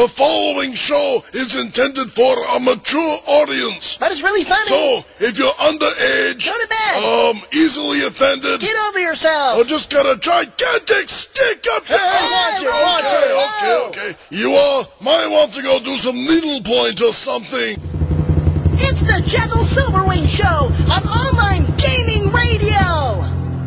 The following show is intended for a mature audience. But it's really funny. So, if you're underage, go to bed. Easily offended, get over yourself, or just got a gigantic stick up there. Watch it. Okay. You all might want to go do some needlepoint or something. It's the Jethel Silverwing Show on online gaming radio.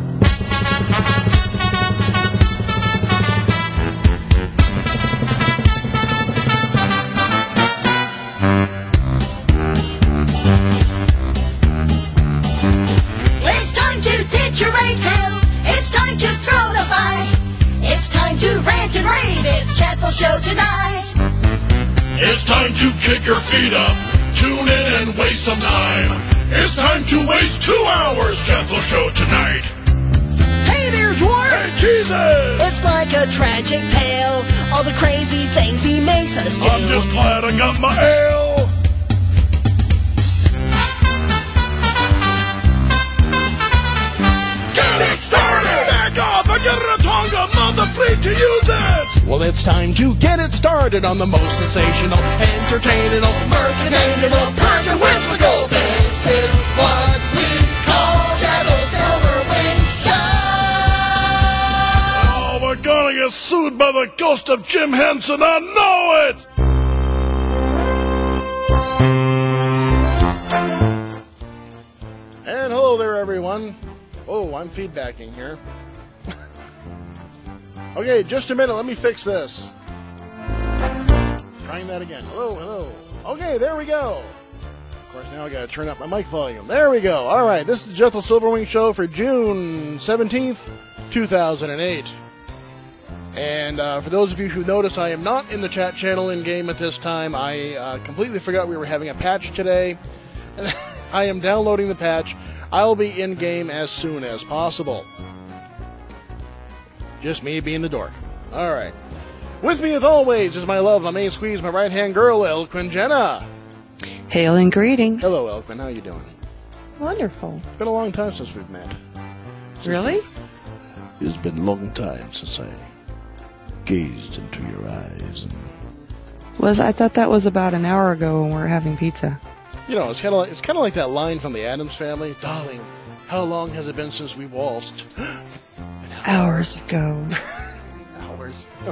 It's time to deteriorate hell. It's time to throw the fight. It's time to rant and rave. It's Jethel Show tonight. It's time to kick your feet up. Tune in and waste some time. It's time to waste 2 hours, Jethel Show tonight. Hey there, Dwarf! Hey, Jesus! It's like a tragic tale, all the crazy things he makes us do. I'm just glad I got my ale. Get it started! Back off! I get a Tonga, mother free to use it! Well, it's time to get it started on the most sensational, entertaining, Mercantile, perfect whimsical. This is what we call Jethel Silverwing Show. Oh, we're gonna get sued by the ghost of Jim Henson, I know it! And hello there, everyone. Oh, I'm feedbacking here. Okay, just a minute, let me fix this. Trying that again. Hello. Okay, there we go. Of course, now I gotta turn up my mic volume. There we go. Alright, this is the Jethel Silverwing Show for June 17th, 2008. And for those of you who notice, I am not in the chat channel in-game at this time. I completely forgot we were having a patch today. I am downloading the patch. I'll be in-game as soon as possible. Just me being the dork. Alright. With me, as always, is my love, my main squeeze, my right-hand girl, Elquin Jenna. Hail and greetings. Hello, Elquin. How you doing? Wonderful. It's been a long time since we've met. Really? It's been a long time since I gazed into your eyes. I thought that was about an hour ago when we were having pizza. You know, it's kind of like that line from the Addams Family. Darling, how long has it been since we waltzed? Hours ago. Hours.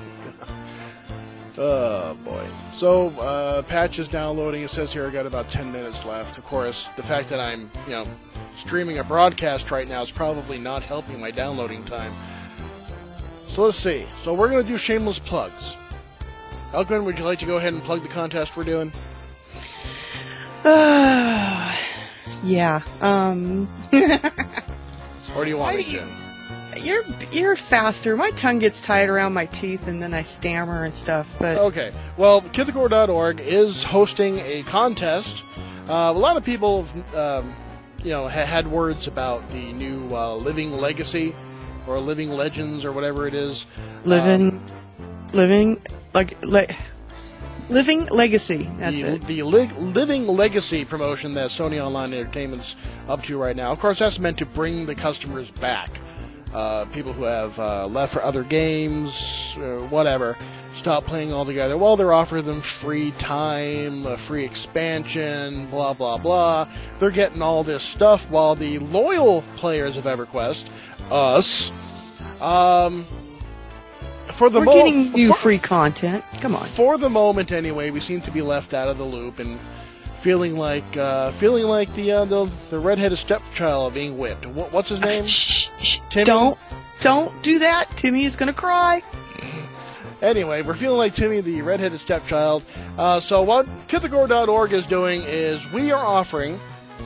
Oh, boy. So, patch is downloading. It says here I got about 10 minutes left. Of course, the fact that I'm, streaming a broadcast right now is probably not helping my downloading time. So let's see. So we're going to do shameless plugs. Elquin, would you like to go ahead and plug the contest we're doing? Yeah. Or do you want me to? You're faster. My tongue gets tied around my teeth and then I stammer and stuff. But okay. Well, Kithagore.org is hosting a contest. A lot of people have, had words about the new Living Legacy or Living Legends or whatever it is. Living Legacy. That's it. The Living Legacy promotion that Sony Online Entertainment's up to right now. Of course, that's meant to bring the customers back. People who have left for other games, whatever, stop playing altogether. Well, they're offering them free time, free expansion, blah, blah, blah. They're getting all this stuff while the loyal players of EverQuest, us, we're getting you free content. Come on. For the moment, anyway, we seem to be left out of the loop and feeling like the redheaded stepchild being whipped. What's his name? Shh. Timmy? Don't do that. Timmy is gonna cry. Anyway, we're feeling like Timmy, the redheaded stepchild. So what Kithagore.org is doing is we are offering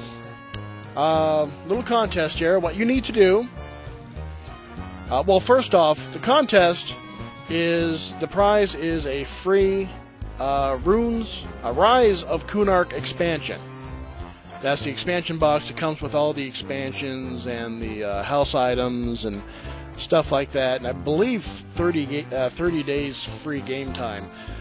a little contest here. What you need to do, well, first off, the contest is, the prize is a free Rise of Kunark expansion. That's the expansion box that comes with all the expansions and the house items and stuff like that. And I believe 30 days free game time.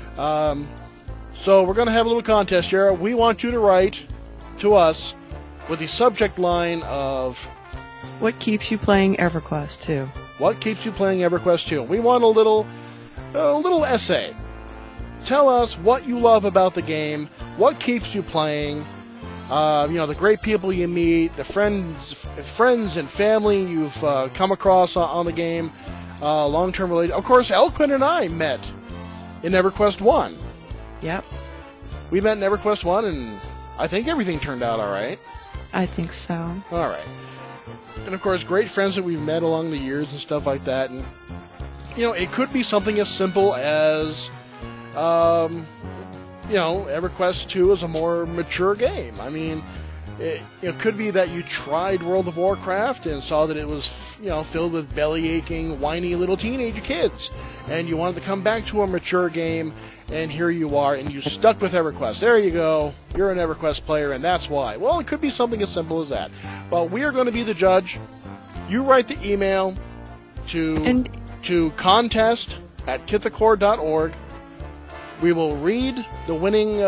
So we're going to have a little contest here. We want you to write to us with the subject line of... What keeps you playing EverQuest 2? What keeps you playing EverQuest 2? We want a little essay. tell us what you love about the game, what keeps you playing, the great people you meet, the friends and family you've come across on the game, long-term related. Of course, Elquin and I met in EverQuest 1. Yep. We met in EverQuest 1, and I think everything turned out all right. I think so. All right. And, of course, great friends that we've met along the years and stuff like that. And, it could be something as simple as, EverQuest 2 is a more mature game. I mean, it could be that you tried World of Warcraft and saw that it was, filled with belly-aching, whiny little teenage kids. And you wanted to come back to a mature game, and here you are, and you stuck with EverQuest. There you go. You're an EverQuest player, and that's why. Well, it could be something as simple as that. But we are going to be the judge. You write the email to contest@kithakor.org. We will read the winning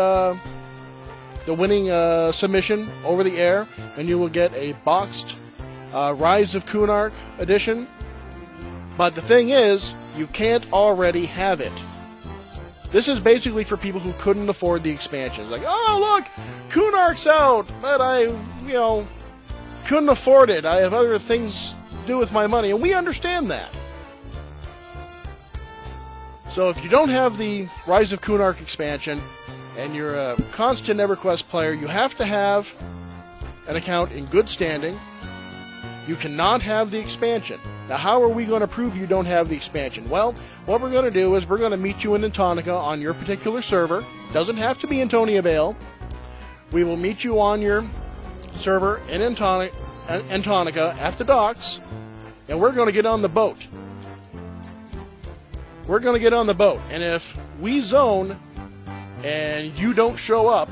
submission over the air, and you will get a boxed Rise of Kunark edition. But the thing is, you can't already have it. This is basically for people who couldn't afford the expansions. Like, oh, look, Kunark's out, but I, couldn't afford it. I have other things to do with my money, and we understand that. So if you don't have the Rise of Kunark expansion, and you're a constant EverQuest player, you have to have an account in good standing. You cannot have the expansion. Now, how are we going to prove you don't have the expansion? Well, what we're going to do is we're going to meet you in Antonica on your particular server. Doesn't have to be Antonia Vale. We will meet you on your server in Antonica at the docks, and we're going to get on the boat. We're going to get on the boat, and if we zone and you don't show up,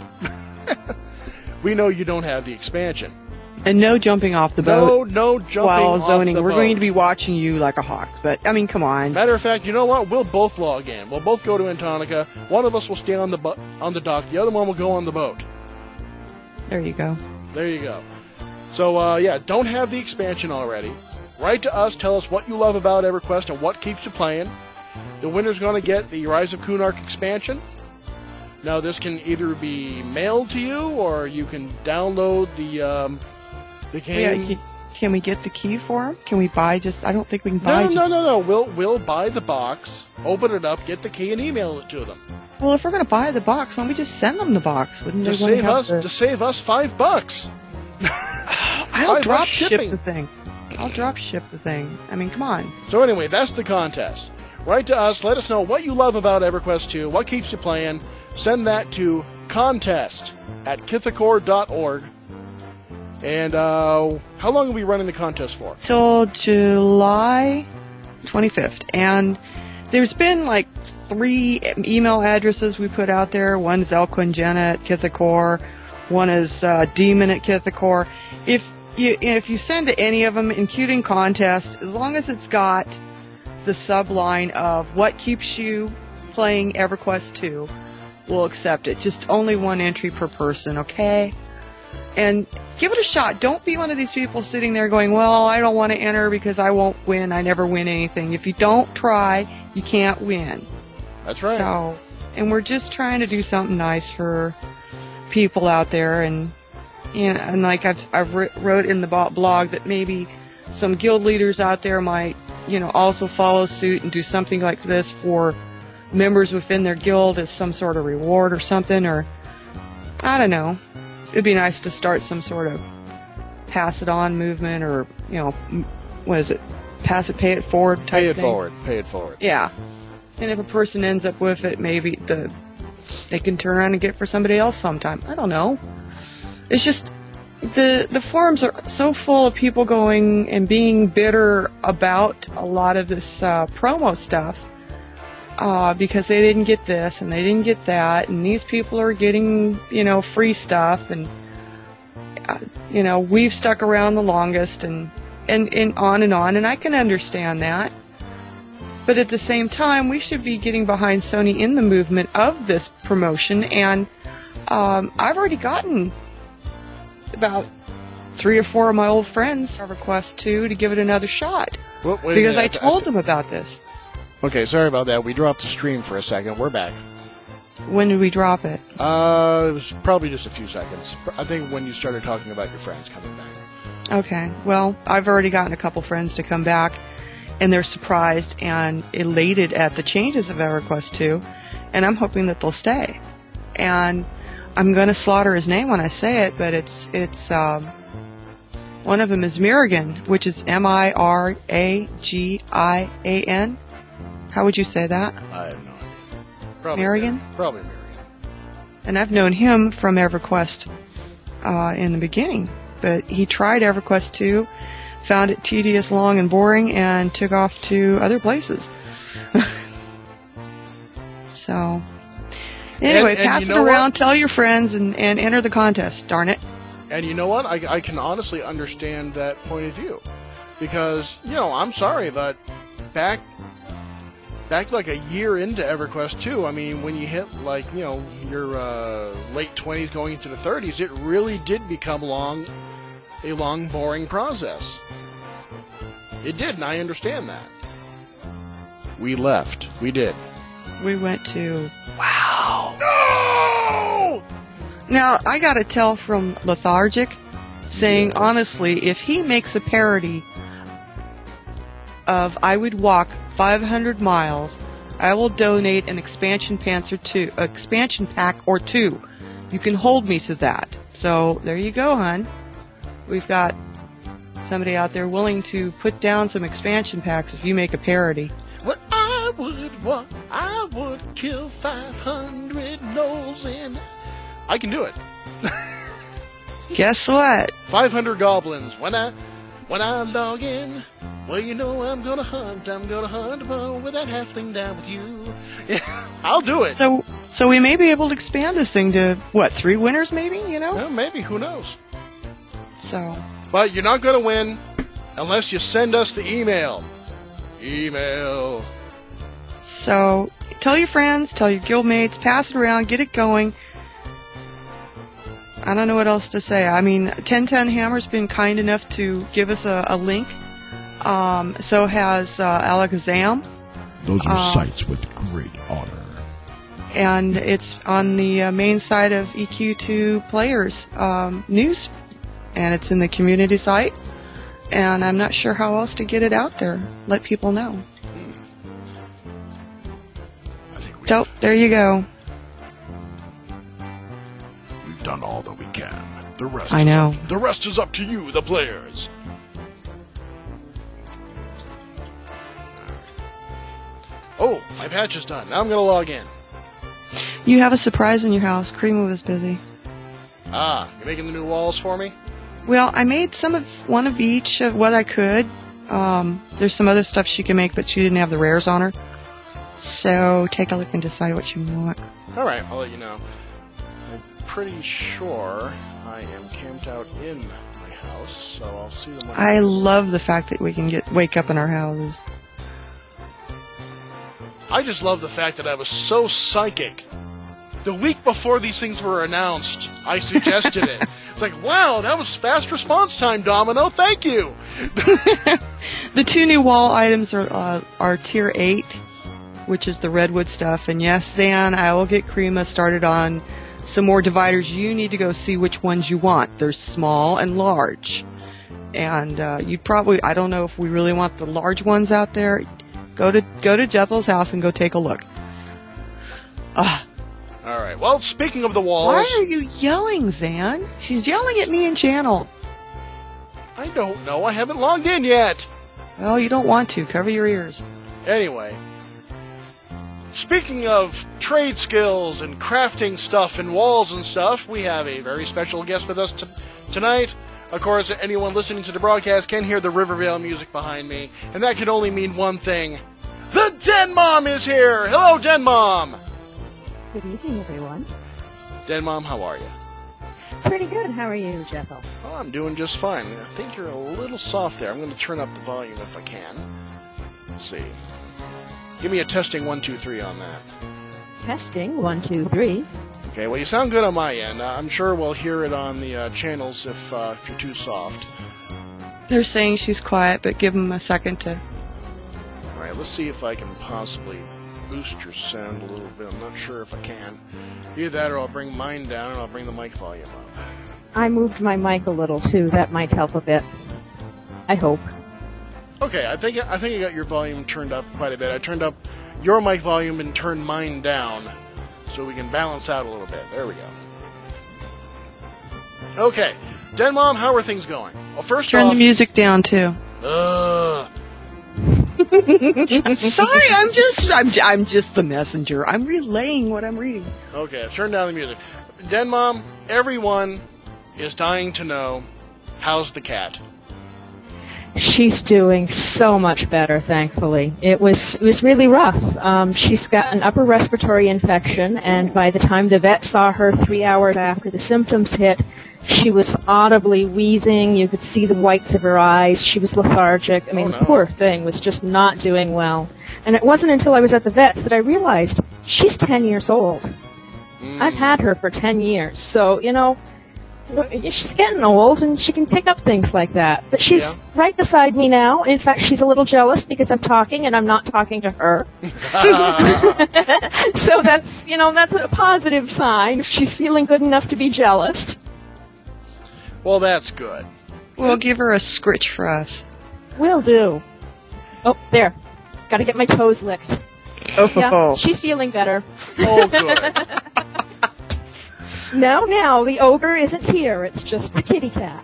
we know you don't have the expansion. And no jumping off the boat. No jumping while zoning. off the We're boat. going to be watching you like a hawk. But, I mean, come on. Matter of fact, you know what? We'll both log in. We'll both go to Antonica. One of us will stay on the dock. The other one will go on the boat. There you go. There you go. So, don't have the expansion already. Write to us. Tell us what you love about EverQuest and what keeps you playing. The winner's going to get the Rise of Kunark expansion. Now, this can either be mailed to you, or you can download the game. Yeah, can we get the key for him? Can we buy I don't think we can buy No. We'll buy the box, open it up, get the key, and email it to them. Well, if we're going to buy the box, why don't we just send them the box? Wouldn't they To save us $5. I'll drop ship the thing. I mean, come on. So anyway, that's the contest. Write to us. Let us know what you love about EverQuest 2, what keeps you playing. Send that to contest@kithakor.org. And how long are we running the contest for? Till July 25th. And there's been 3 email addresses we put out there. One's Elquin Jenna at Kithakor. One is Demon at Kithakor. If you send to any of them, including contest, as long as it's got the subline of what keeps you playing EverQuest 2, we'll accept it. Just only one entry per person, okay? And give it a shot. Don't be one of these people sitting there going, well, I don't want to enter because I won't win. I never win anything. If you don't try, you can't win. That's right. So, and we're just trying to do something nice for people out there. And like I've wrote in the blog that maybe some guild leaders out there might, also follow suit and do something like this for members within their guild as some sort of reward or something, or I don't know. It'd be nice to start some sort of pass it on movement, or what is it? Pass it, pay it forward type thing. Pay it forward. Yeah. And if a person ends up with it, maybe they can turn around and get it for somebody else sometime. I don't know. It's just the forums are so full of people going and being bitter about a lot of this promo stuff. Because they didn't get this and they didn't get that, and these people are getting, free stuff, and, we've stuck around the longest, and on, and I can understand that. But at the same time, we should be getting behind Sony in the movement of this promotion, and I've already gotten about 3 or 4 of my old friends EverQuest 2 to give it another shot. Because I told them about this. Okay, sorry about that. We dropped the stream for a second. We're back. When did we drop it? It was probably just a few seconds. I think when you started talking about your friends coming back. Okay. Well, I've already gotten a couple friends to come back, and they're surprised and elated at the changes of EverQuest 2, and I'm hoping that they'll stay. And I'm going to slaughter his name when I say it, but it's one of them is Miragan, which is Miragian. How would you say that? I have no idea. Probably Miragan? Probably Miragan. And I've known him from EverQuest in the beginning, but he tried EverQuest 2, found it tedious, long, and boring, and took off to other places. So, anyway, And pass you it know around, what? tell your friends, and enter the contest, darn it. And you know what? I can honestly understand that point of view. Because, I'm sorry, but back like a year into EverQuest 2, I mean, when you hit, your late 20s going into the 30s, it really did become a long, boring process. It did, and I understand that. We left. We did. We went to... No! Now, I gotta tell from Lethargic, saying, honestly, if he makes a parody of I would walk 500 miles, I will donate an expansion pack or two. You can hold me to that. So, there you go, hon. We've got somebody out there willing to put down some expansion packs if you make a parody. What I would walk, I would kill 500 gnolls in... I can do it. Guess what? 500 goblins. When I log in, well, I'm gonna hunt with that halfling down with you. Yeah, I'll do it. So we may be able to expand this thing to, 3 winners maybe, Well, maybe, who knows? So. But you're not gonna win unless you send us the email. Email. So, tell your friends, tell your guildmates, pass it around, get it going. I don't know what else to say. I mean, 1010 Hammer's been kind enough to give us a link. So has Alakazam. Those are sites with great honor. And it's on the main site of EQ2 Players news. And it's in the community site. And I'm not sure how else to get it out there. Let people know. So, there you go. We've done all that we can. The rest I know. The rest is up to you, the players. Oh, my patch is done. Now I'm gonna log in. You have a surprise in your house. Krima was busy. Ah, you're making the new walls for me? Well, I made one of each of what I could. There's some other stuff she can make, but she didn't have the rares on her. So take a look and decide what you want. Alright, I'll let you know. I'm pretty sure I am camped out in my house, so I'll see them when I love the fact that we can wake up in our houses. I just love the fact that I was so psychic. The week before these things were announced, I suggested it. It's like, wow, that was fast response time, Domino. Thank you. The 2 new wall items are tier 8, which is the redwood stuff. And yes, Zan, I will get Krima started on some more dividers. You need to go see which ones you want. There's small and large. And you probably, I don't know if we really want the large ones out there. Go to Jethel's house and go take a look. All right. Well, speaking of the walls... Why are you yelling, Zan? She's yelling at me in channel. I don't know. I haven't logged in yet. Well, you don't want to. Cover your ears. Anyway. Speaking of trade skills and crafting stuff and walls and stuff, we have a very special guest with us tonight. Of course, anyone listening to the broadcast can hear the Rivervale music behind me, and that can only mean one thing. The Den Mom is here! Hello, Den Mom! Good evening, everyone. Den Mom, how are you? Pretty good. How are you, Jethel? Oh, I'm doing just fine. I think you're a little soft there. I'm going to turn up the volume if I can. Let's see. Give me a testing 1, 2, 3 on that. Testing 1, 2, 3. Okay, well, you sound good on my end. I'm sure we'll hear it on the channels if you're too soft. They're saying she's quiet, but give them a second to... All right, let's see if I can possibly boost your sound a little bit. I'm not sure if I can. Either that or I'll bring mine down and I'll bring the mic volume up. I moved my mic a little too. That might help a bit. I hope. Okay, I think I got your volume turned up quite a bit. I turned up your mic volume and turned mine down so we can balance out a little bit. There we go. Okay, Den Mom, how are things going? Well, first Turn off, the music down too. Sorry, I'm just the messenger. I'm relaying what I'm reading. Okay, I've turned down the music. Den Mom, everyone is dying to know, how's the cat? She's doing so much better, thankfully. It was really rough. She's got an upper respiratory infection, and by the time the vet saw her 3 hours after the symptoms hit, she was audibly wheezing. You could see the whites of her eyes. She was lethargic. I mean, no. The poor thing was just not doing well. And it wasn't until I was at the vet's that I realized she's 10 years old. I've had her for 10 years. So, she's getting old, and she can pick up things like that. But she's right beside me now. In fact, she's a little jealous because I'm talking, and I'm not talking to her. So that's a positive sign. She's feeling good enough to be jealous. Well, that's good. We'll give her a scritch for us. Will do. Oh, there. Got to get my toes licked. Oh, Yeah, she's feeling better. Oh, good. Now, the ogre isn't here. It's just the kitty cat.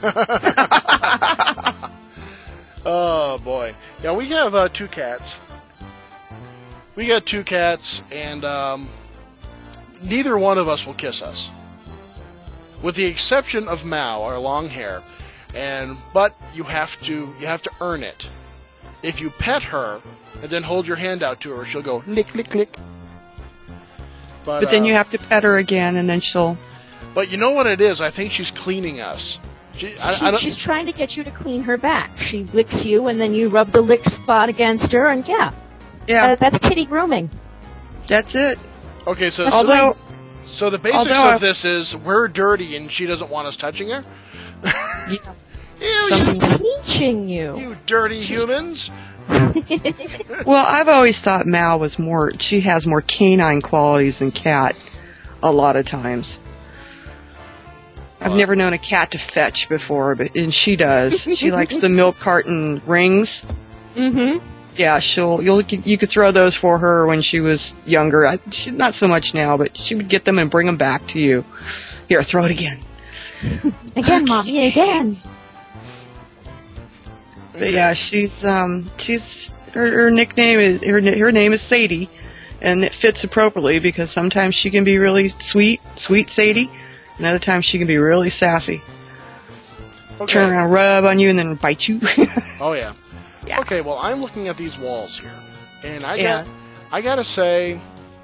Oh, boy. Yeah, we have 2 cats. We got 2 cats, and neither one of us will kiss us. With the exception of Mao, our long hair. But you have to earn it. If you pet her and then hold your hand out to her, she'll go lick, lick, lick. But then you have to pet her again, and then she'll... But you know what it is? I think she's cleaning us. She's trying to get you to clean her back. She licks you, and then you rub the licked spot against her, and that's kitty grooming. That's it. Okay, so the basics of this is we're dirty and she doesn't want us touching her? She's teaching you. You dirty humans. Well, I've always thought Mal she has more canine qualities than Cat a lot of times. I've never known a cat to fetch before, and she does. She likes the milk carton rings. Mm-hmm. Yeah, you could throw those for her when she was younger. Not so much now, but she would get them and bring them back to you. Here, throw it again. Again, Mommy, again. But yeah, her nickname is her name is Sadie, and it fits appropriately because sometimes she can be really sweet Sadie, and other times she can be really sassy. Okay. Turn around, rub on you, and then bite you. Oh yeah. Yeah. Okay, well, I'm looking at these walls here, and I gotta say,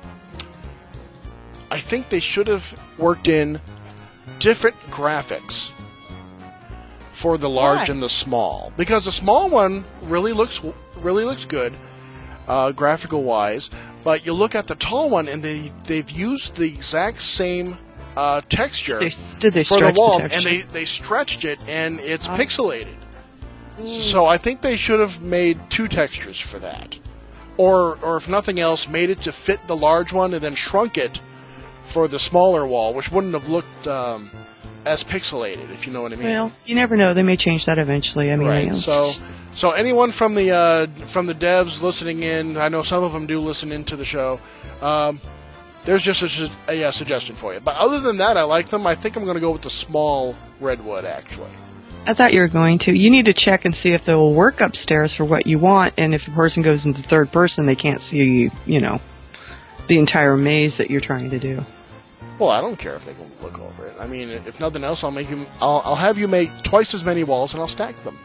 I think they should have worked in different graphics for the large and the small, because the small one really looks good, graphical wise. But you look at the tall one, and they've used the exact same texture for the wall, and they stretched it, and it's pixelated. So I think they should have made 2 textures for that. Or if nothing else, made it to fit the large one and then shrunk it for the smaller wall, which wouldn't have looked as pixelated, if you know what I mean. Well, you never know. They may change that eventually. I mean, right. So anyone from the devs listening in, I know some of them do listen into the show, there's just a suggestion for you. But other than that, I like them. I think I'm going to go with the small redwood, actually. I thought you were going to. You need to check and see if they will work upstairs for what you want, and if a person goes into third person, they can't see, the entire maze that you're trying to do. Well, I don't care if they can look over it. I mean, if nothing else, I'll have you make twice as many walls, and I'll stack them.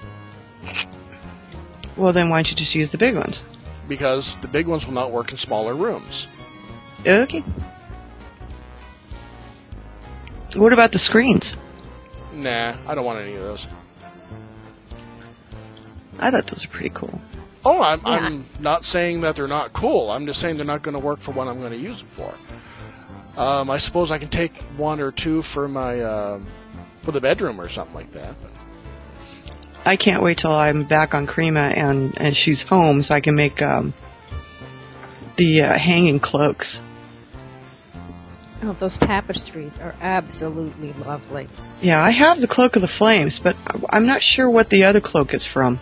Well, then why don't you just use the big ones? Because the big ones will not work in smaller rooms. Okay. What about the screens? Nah, I don't want any of those. I thought those were pretty cool. Oh, I'm not saying that they're not cool. I'm just saying they're not going to work for what I'm going to use them for. I suppose I can take 1 or 2 for my for the bedroom or something like that. But. I can't wait till I'm back on Crema and she's home so I can make the the hanging cloaks. Oh, those tapestries are absolutely lovely. Yeah, I have the Cloak of the Flames, but I'm not sure what the other cloak is from.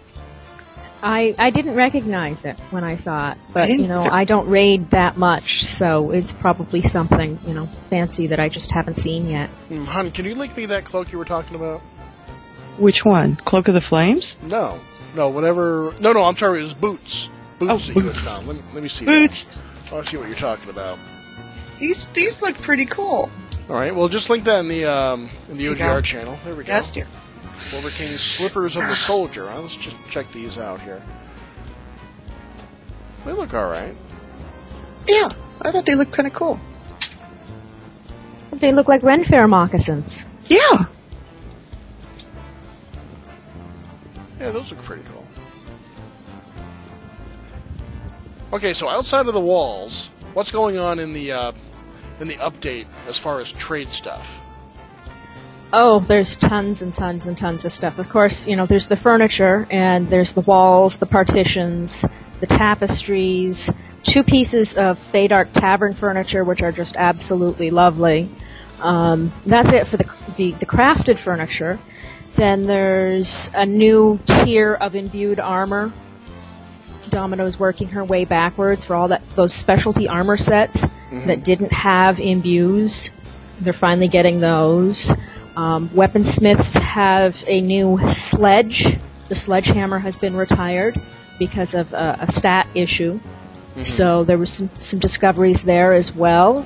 I didn't recognize it when I saw it, but, I didn't- I don't raid that much, so it's probably something, fancy that I just haven't seen yet. Hun, can you link me that cloak you were talking about? Which one? Cloak of the Flames? No, whatever. No, I'm sorry. It was boots. Boots that you had Boots. found. Let me see. Boots. That. I want to see what you're talking about. These look pretty cool. All right. Well, just link that in the you OGR go. channel. There we go. Yes, dear. Silver King Slippers of the Soldier. Let's just check these out here. They look all right. Yeah, I thought they looked kind of cool. They look like Ren Fair moccasins. Yeah. Yeah, those look pretty cool. Okay, so outside of the walls, what's going on in the update as far as trade stuff? Oh, there's tons and tons and tons of stuff. Of course, there's the furniture, and there's the walls, the partitions, the tapestries, 2 pieces of Feydark Tavern furniture, which are just absolutely lovely. That's it for the crafted furniture. Then there's a new tier of imbued armor. Domino's working her way backwards for all those specialty armor sets that didn't have imbues. They're finally getting those. Weaponsmiths have a new sledge. The sledgehammer has been retired because of a stat issue. So there were some discoveries there as well.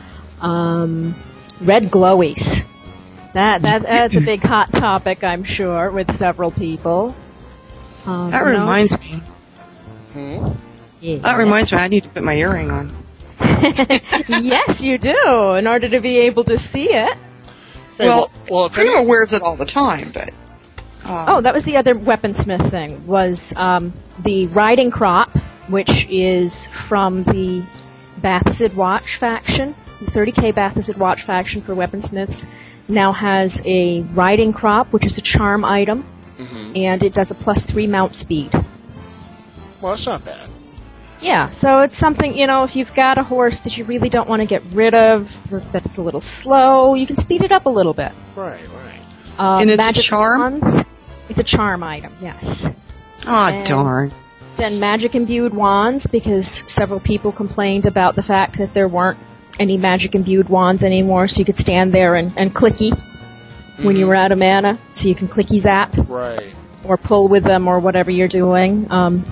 Red glowies. That's a big hot topic, I'm sure, with several people. That reminds me. Yeah. That reminds me, I need to put my earring on. Yes, you do, in order to be able to see it. Hey, Well, if Primo wears it all the time, but... Oh, that was the other weaponsmith thing, was the riding crop, which is from the Bathazid Watch faction. The 30k Bathazid Watch faction for weaponsmiths now has a riding crop, which is a charm item, and it does a +3 mount speed. Well, that's not bad. Yeah, so it's something, if you've got a horse that you really don't want to get rid of, or that it's a little slow, you can speed it up a little bit. Right. And it's a magic charm? wands, it's a charm item, yes. Aw, darn. Then magic imbued wands, because several people complained about the fact that there weren't any magic imbued wands anymore, so you could stand there and clicky when you were out of mana, so you can clicky zap. Right. Or pull with them, or whatever you're doing.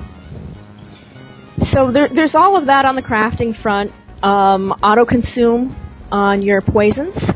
So there's all of that on the crafting front. Auto-consume on your poisons.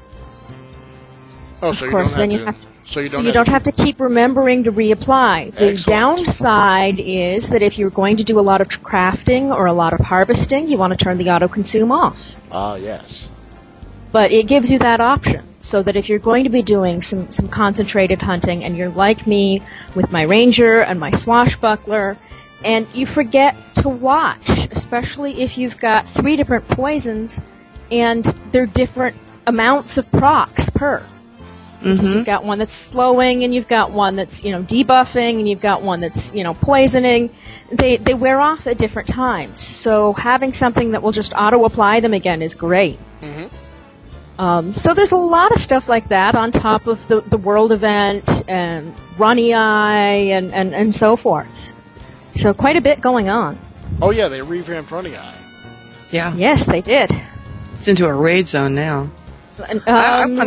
Oh, so Of course, you then don't have to. So you don't have to keep remembering to reapply. The Excellent. downside is that if you're going to do a lot of crafting or a lot of harvesting, you want to turn the auto-consume off. Ah, yes. But it gives you that option, so that if you're going to be doing some concentrated hunting, and you're like me with my ranger and my swashbuckler, and you forget to watch, especially if you've got 3 different poisons, and they're different amounts of procs per. Because you've got one that's slowing, and you've got one that's, debuffing, and you've got one that's, poisoning. They wear off at different times. So having something that will just auto-apply them again is great. So there's a lot of stuff like that on top of the world event, and Runny Eye, and so forth. So quite a bit going on. Oh, yeah, they revamped Running Eye. Yeah. Yes, they did. It's into a raid zone now. Level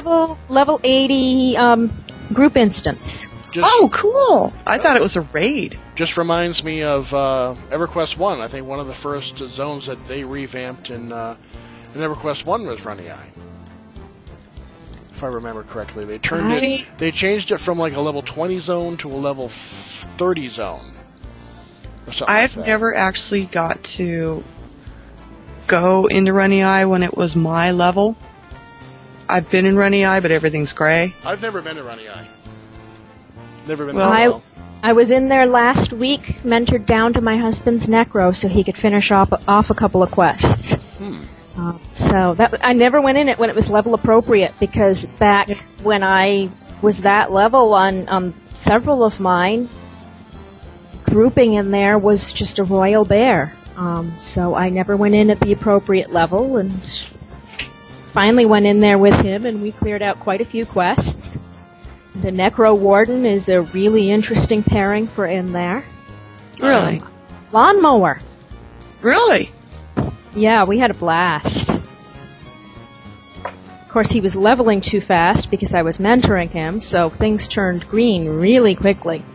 80 group instance. Oh, cool! I thought it was a raid. Just reminds me of EverQuest 1. I think one of the first zones that they revamped in EverQuest 1 was Runny Eye. If I remember correctly. They changed it from like a level 20 zone to a level 30 zone. Or something I've like that. never actually got to go into Runny Eye when it was my level. I've been in Runny Eye, but everything's gray. I've never been to Runny Eye. Never been Well, there. I was in there last week, mentored down to my husband's Necro so he could finish off a couple of quests. So I never went in it when it was level appropriate, because back when I was that level on several of mine, grouping in there was just a royal bear. So I never went in at the appropriate level, and finally went in there with him, and we cleared out quite a few quests. The Necro Warden is a really interesting pairing for in there. Really? Lawnmower. Really? Yeah, we had a blast. Of course, he was leveling too fast because I was mentoring him, so things turned green really quickly.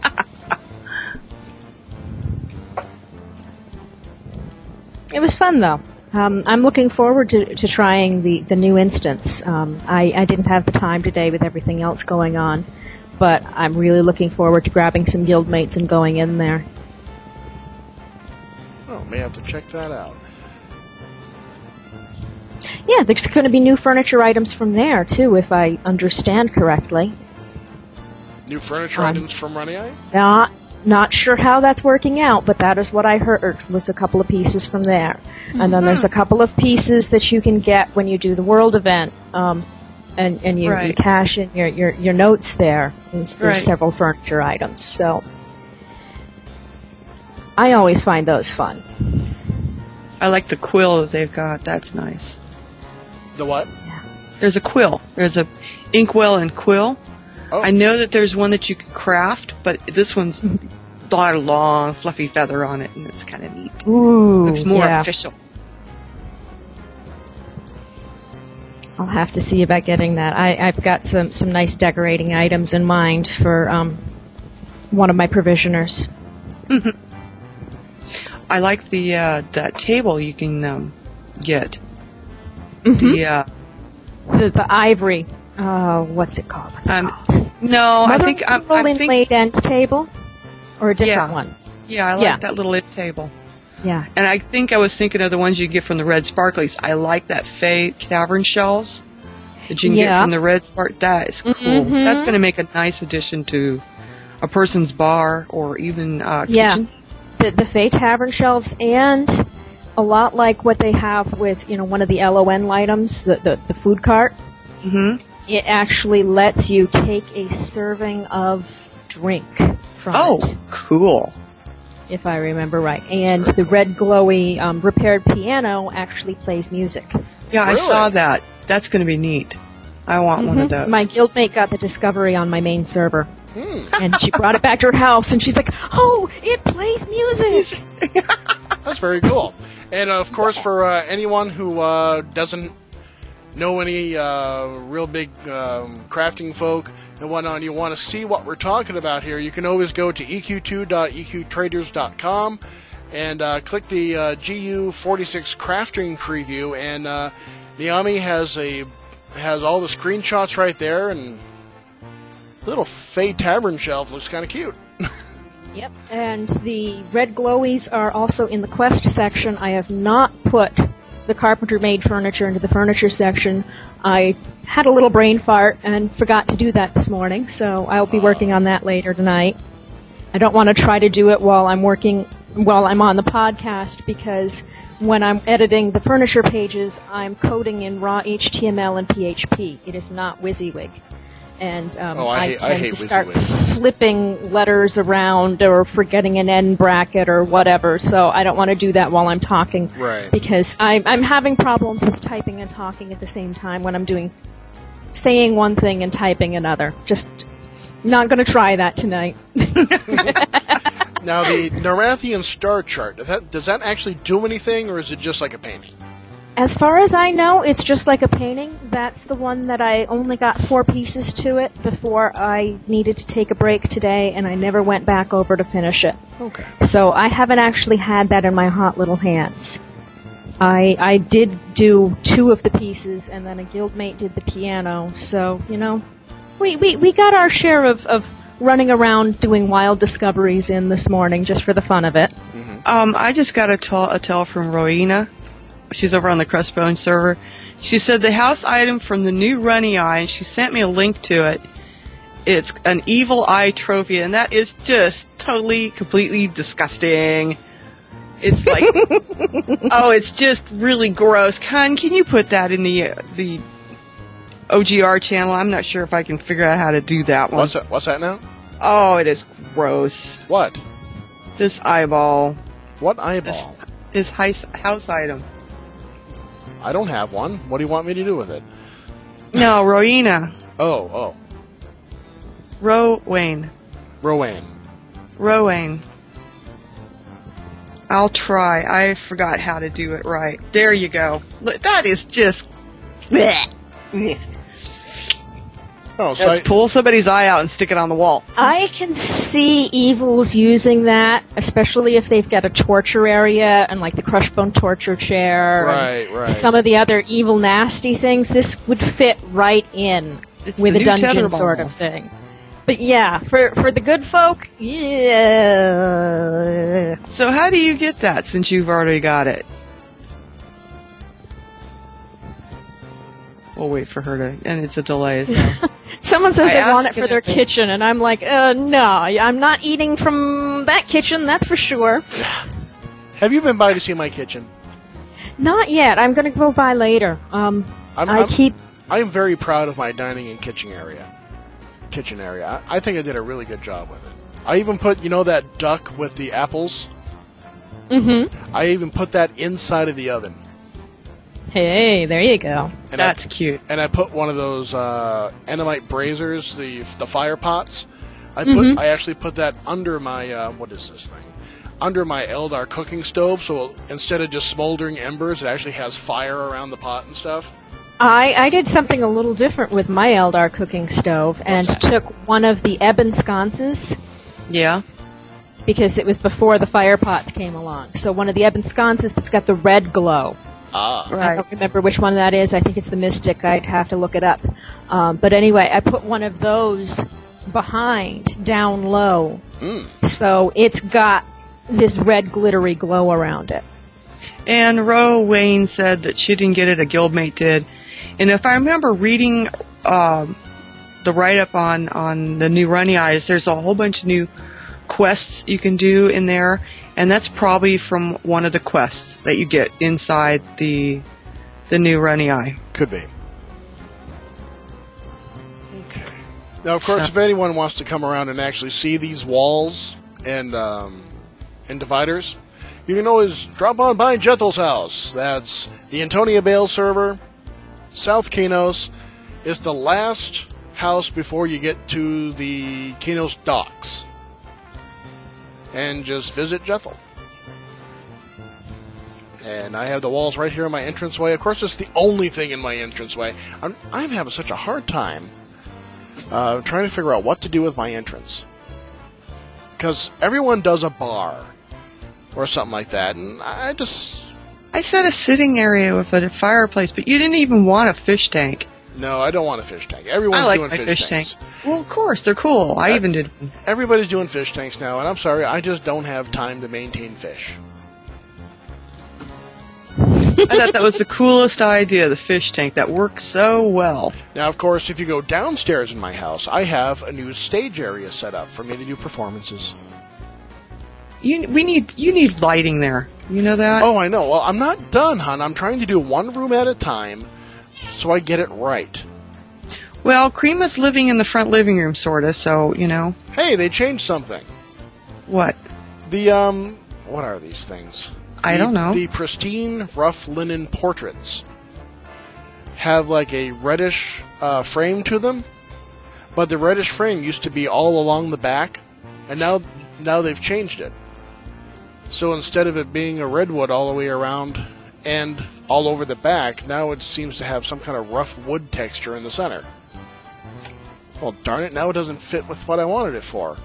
It was fun, though. I'm looking forward to trying the new instance. I didn't have the time today with everything else going on, but I'm really looking forward to grabbing some guildmates and going in there. Oh, may have to check that out. Yeah, there's going to be new furniture items from there, too, if I understand correctly. New furniture items from Runny Eye? Not sure how that's working out, but that is what I heard, was a couple of pieces from there. And then there's a couple of pieces that you can get when you do the world event, and you cash in your notes there. There's several furniture items, so I always find those fun. I like the quill that they've got. That's nice. The what? There's a quill. There's a inkwell and quill. Oh. I know that there's one that you can craft, but this one's got a long, fluffy feather on it, and it's kind of neat. Ooh, looks more official. I'll have to see about getting that. I've got some nice decorating items in mind for one of my provisioners. Mm-hmm. I like the that table you can get. Mm-hmm. The ivory. What's it called? No, I think laid end table, or a different one. Yeah, I like that little end table. Yeah, and I think I was thinking of the ones you get from the Red Sparklies. I like that Fey Tavern shelves that you can get from the Red Spark. That is cool. Mm-hmm. That's going to make a nice addition to a person's bar or even kitchen. The Fey Tavern shelves, and a lot like what they have with one of the LON items, the food cart. Mm-hmm. It actually lets you take a serving of drink from it. Oh, cool. If I remember right. And the red glowy repaired piano actually plays music. Yeah, really? I saw that. That's going to be neat. I want one of those. My guildmate got the Discovery on my main server. And she brought it back to her house, and she's like, oh, it plays music! That's very cool. And, of course, for anyone who doesn't know any real big crafting folk and whatnot, you want to see what we're talking about here, you can always go to eq2.eqtraders.com and click the GU46 crafting preview, and Naomi has all the screenshots right there, and the little Fey Tavern shelf looks kind of cute. Yep, and the red glowies are also in the quest section. I have not put the Carpenter-made furniture into the furniture section. I had a little brain fart and forgot to do that this morning, so I'll be working on that later tonight. I don't want to try to do it while I'm on the podcast, because when I'm editing the furniture pages, I'm coding in raw HTML and PHP. It is not WYSIWYG. And I tend to start flipping letters around or forgetting an end bracket or whatever, so I don't want to do that while I'm talking. Right. Because I'm having problems with typing and talking at the same time when I'm saying one thing and typing another. Just not going to try that tonight. Now, the Narathian star chart, does that actually do anything, or is it just like a painting? As far as I know, it's just like a painting. That's the one that I only got 4 pieces to it before I needed to take a break today, and I never went back over to finish it. Okay. So I haven't actually had that in my hot little hands. I did do 2 of the pieces, and then a guildmate did the piano, so, we got our share of running around doing wild discoveries in this morning just for the fun of it. Mm-hmm. I just got a tell from Rowena. She's over on the Crestbone server. She said the house item from the new Runny Eye, and she sent me a link to it. It's an evil eye trophy, and that is just totally, completely disgusting. It's like, it's just really gross. Can you put that in the OGR channel? I'm not sure if I can figure out how to do that one. What's that now? Oh, it is gross. What? This eyeball. What eyeball? His house item. I don't have one. What do you want me to do with it? No, Rowena. Oh. Rowan. Rowan. I'll try. I forgot how to do it right. There you go. Look, that is just... bleh. Oh, so Let's pull somebody's eye out and stick it on the wall. I can see evils using that, especially if they've got a torture area and like the crush bone torture chair. Right. Some of the other evil, nasty things. This would fit right in It's with the a new dungeon tetherball. sort of thing. But yeah, for the good folk, yeah. So how do you get that since you've already got it? We'll wait for her to... And it's a delay, so... Someone says I they want it asked for it their if it- kitchen, and I'm like, no, I'm not eating from that kitchen, that's for sure. have you been by to see my kitchen? Not yet. I'm going to go by later. I am very proud of my dining and kitchen area. I think I did a really good job with it. I even put, that duck with the apples? Mm-hmm. I even put that inside of the oven. Hey, there you go. And That's cute. And I put one of those Enamite braziers, the fire pots. I actually put that under my what is this thing? Under my Eldar cooking stove. So instead of just smoldering embers, it actually has fire around the pot and stuff. I did something a little different with my Eldar cooking stove and took one of the ebon sconces Yeah. because it was before the fire pots came along. So one of the ebon sconces that's got the red glow. I Right. don't remember which one that is. I think it's the Mystic. I'd have to look it up. But anyway, I put one of those behind, down low. So it's got this red glittery glow around it. And Ro Wayne said that she didn't get it, a guildmate did. And if I remember reading the write-up on the new Runny Eyes, there's a whole bunch of new quests you can do in there. And that's probably from one of the quests that you get inside the new Runny Eye. Could be. Okay. Now, of course, if anyone wants to come around and actually see these walls and dividers, you can always drop on by Jethel's house. That's the Antonia Bale server, South Kanos. It's the last house before you get to the Kanos docks. And just visit Jethel. And I have the walls right here in my entranceway. Of course, it's the only thing in my entranceway. I'm having such a hard time trying to figure out what to do with my entrance. Because everyone does a bar or something like that, and I said a sitting area with a fireplace, but you didn't even want a fish tank. No, I don't want a fish tank. Everyone's I like doing my fish tank. tanks. Well, of course, they're cool. I even did one. Everybody's doing fish tanks now, and I'm sorry, I just don't have time to maintain fish. I thought that was the coolest idea, the fish tank. That works so well. Now, of course, if you go downstairs in my house, I have a new stage area set up for me to do performances. You need lighting there. You know that? Oh, I know. Well, I'm not done, hon. I'm trying to do one room at a time so I get it right. Well, Creema's living in the front living room, sorta, so, Hey, they changed something. What? The, what are these things? I don't know. The pristine rough linen portraits have like a reddish frame to them, but the reddish frame used to be all along the back, and now they've changed it. So instead of it being a redwood all the way around and all over the back, now it seems to have some kind of rough wood texture in the center. Well, darn it, now it doesn't fit with what I wanted it for.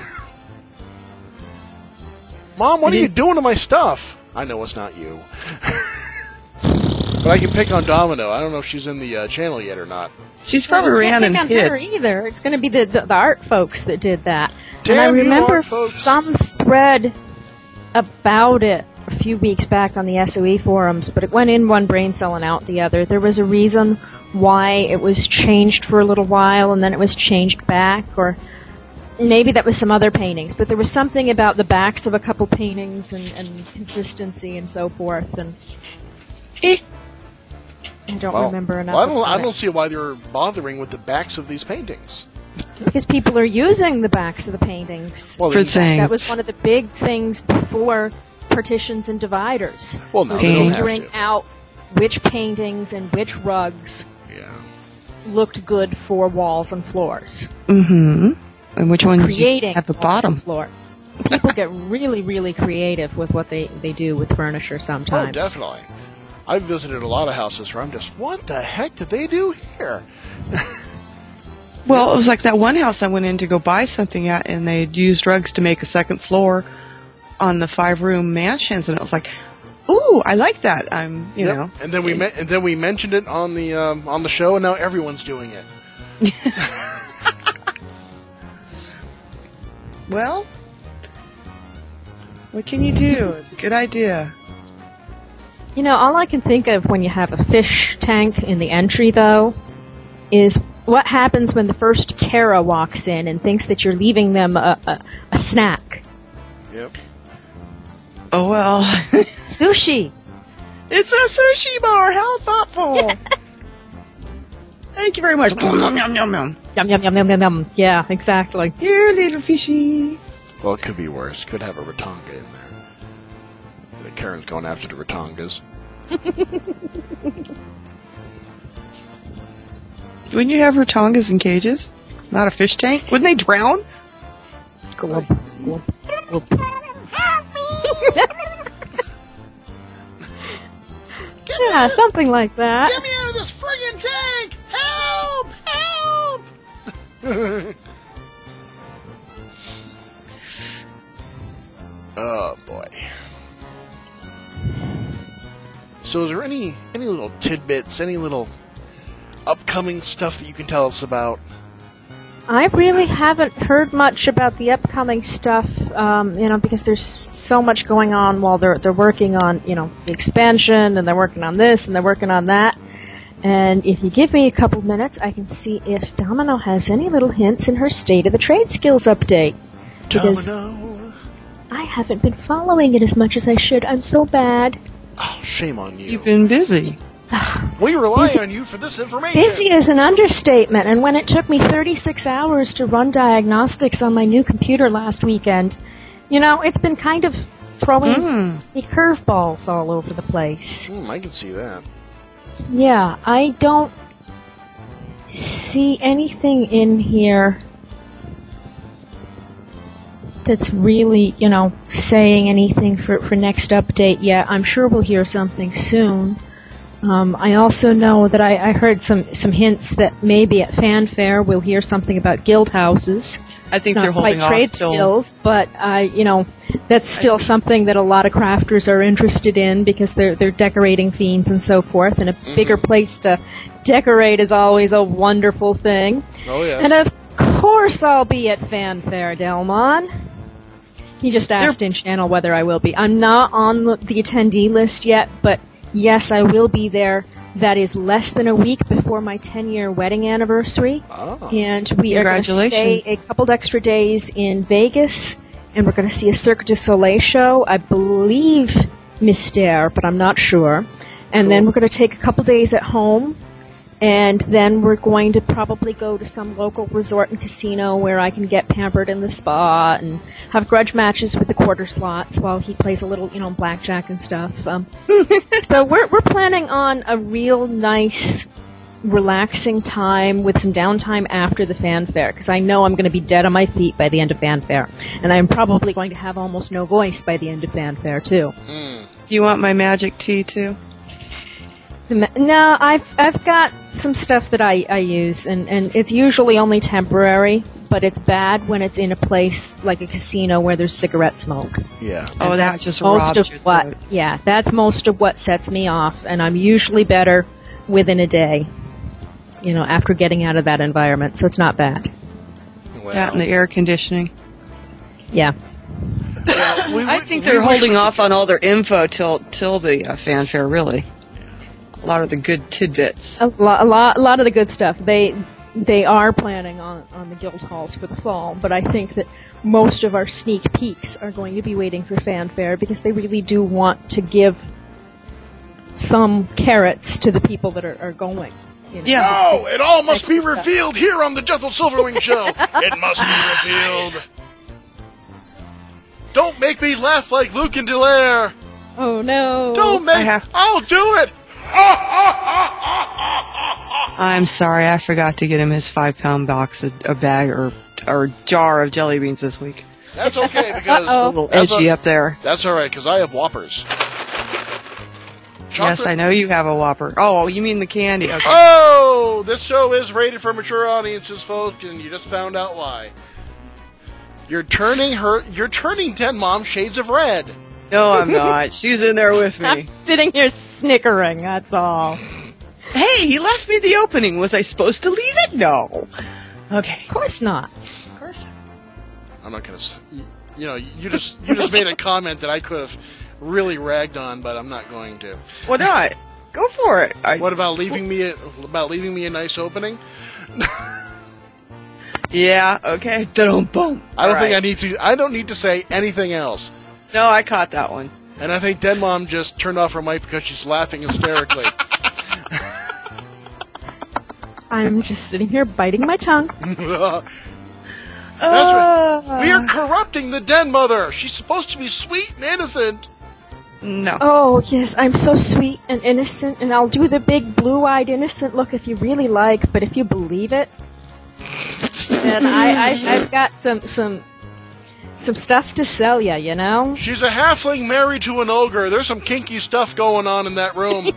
Mom, what are you doing to my stuff? I know it's not you. But I can pick on Domino. I don't know if she's in the channel yet or not. She's probably ran and on hid. her either. It's going to be the art folks that did that. Damn and I you, remember art folks. some thread about it a few weeks back on the SOE forums, but it went in one brain cell and out the other. There was a reason why it was changed for a little while and then it was changed back, or maybe that was some other paintings, but there was something about the backs of a couple paintings and consistency and so forth, and I don't remember enough. Well, I about don't it. see why they're bothering with the backs of these paintings. Because people are using the backs of the paintings. Well, For they- things. That was one of the big things before partitions and dividers. Well, no, they don't have Figuring to. out which paintings and which rugs Yeah. looked good for walls and floors. Mm-hmm. And which ones Creating have the walls bottom? and floors. People get really, really creative with what they do with furniture sometimes. Oh, definitely. I've visited a lot of houses where I'm just, what the heck did they do here? Well, it was like that one house I went in to go buy something at, and they had used rugs to make a second floor on the 5-room mansions, and it was like, ooh, I like that. You know. And then we mentioned it on the show, and now everyone's doing it. Well, what can you do? It's a good idea. You know, all I can think of when you have a fish tank in the entry, though, is what happens when the first Kara walks in and thinks that you're leaving them a snack. Yep. Oh, well. Sushi! It's a sushi bar. How thoughtful. Thank you very much. Yum, yum, yum, yum. Yum, yum, yum, yum, yum, yum. Yeah, exactly. Here, little fishy. Well, it could be worse. Could have a Ratonga in there. Karen's going after the Ratongas. Wouldn't you have Ratongas in cages? Not a fish tank? Wouldn't they drown? Glub, glub, glub. Yeah, something like that. Get me out of this friggin' tank! Help! Help! Oh, boy. So is there any little tidbits, any little upcoming stuff that you can tell us about? I really haven't heard much about the upcoming stuff, because there's so much going on while they're working on, the expansion, and they're working on this, and they're working on that. And if you give me a couple minutes, I can see if Domino has any little hints in her State of the Trade Skills update. Because Domino. I haven't been following it as much as I should. I'm so bad. Oh, shame on you. You've been busy. We rely Busy. on you for this information. Busy is an understatement, and when it took me 36 hours to run diagnostics on my new computer last weekend, it's been kind of throwing me curveballs all over the place. I can see that. Yeah, I don't see anything in here that's really, saying anything for next update yet. I'm sure we'll hear something soon. I also know that I heard some hints that maybe at Fanfare we'll hear something about guild houses. I think It's they're not holding quite off trade till... skills, but that's still something that a lot of crafters are interested in because they're decorating fiends and so forth, and a bigger place to decorate is always a wonderful thing. Oh, yes. And of course I'll be at Fanfare, Delmon. He just asked in channel whether I will be. I'm not on the attendee list yet, but yes, I will be there. That is less than a week before my 10-year wedding anniversary. Oh. And we are going to stay a couple extra days in Vegas, and we're going to see a Cirque du Soleil show. I believe Mystère, but I'm not sure. And then we're going to take a couple days at home, and then we're going to probably go to some local resort and casino where I can get pampered in the spa and have grudge matches with the quarter slots while he plays a little, blackjack and stuff. So we're planning on a real nice, relaxing time with some downtime after the Fanfare, because I know I'm going to be dead on my feet by the end of Fanfare, and I'm probably going to have almost no voice by the end of Fanfare too. You want my magic tea too? No, I've got some stuff that I use, and it's usually only temporary, but it's bad when it's in a place like a casino where there's cigarette smoke. Yeah. Oh, that just Most robbed of your what, throat. yeah, that's most of what sets me off, and I'm usually better within a day, after getting out of that environment, so it's not bad. Well, That and the air conditioning. Yeah. I think they're holding off on all their info till the Fanfare, really. A lot of the good tidbits. A lot of the good stuff. They are planning on the guild halls for the fall, but I think that most of our sneak peeks are going to be waiting for Fanfare because they really do want to give some carrots to the people that are going. Yeah. No, it all must be revealed here on the Jethel Silverwing Show. It must be revealed. Don't make me laugh like Luke and Delaire. Oh no! Don't make. I'll do it. I'm sorry, I forgot to get him his 5-pound box, a bag or jar of jelly beans this week. That's okay because A little edgy up there. That's all right because I have Whoppers. Yes, I know you have a Whopper. Oh, you mean the candy? Okay. Oh, this show is rated for mature audiences, folks, and you just found out why. You're turning Den Mom shades of red. No, I'm not. She's in there with me. I'm sitting here snickering, that's all. Hey, he left me the opening. Was I supposed to leave it? No. Okay. Of course not. Of course. I'm not gonna. You just made a comment that I could have really ragged on, but I'm not going to. Why not? Go for it. What about leaving me a nice opening? Yeah. Okay. Boom. I don't need to say anything else. No, I caught that one. And I think Den Mom just turned off her mic because she's laughing hysterically. I'm just sitting here biting my tongue. That's right. We are corrupting the Den Mother. She's supposed to be sweet and innocent. No. Oh, yes, I'm so sweet and innocent, and I'll do the big blue-eyed innocent look if you really like, but if you believe it, then I've got some stuff to sell you, you know? She's a halfling married to an ogre. There's some kinky stuff going on in that room.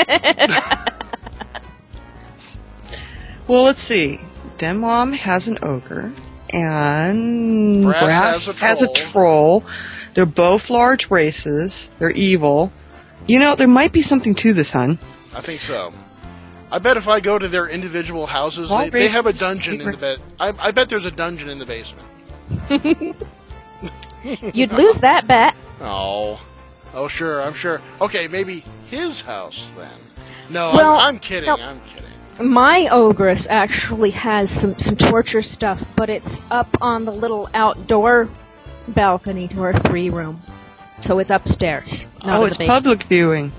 Well, let's see. Den Mom has an ogre, and Brass has a troll. They're both large races. They're evil. You know, there might be something to this, hon. I think so. I bet if I go to their individual houses, they have a dungeon in the bed. I bet there's a dungeon in the basement. You'd lose that bet. Oh, sure, I'm sure. Okay, maybe his house then. No, Well, I'm kidding. no. I'm kidding. My ogress actually has some torture stuff, but it's up on the little outdoor balcony to her 3-room. So it's upstairs. Not in It's the basement. public viewing.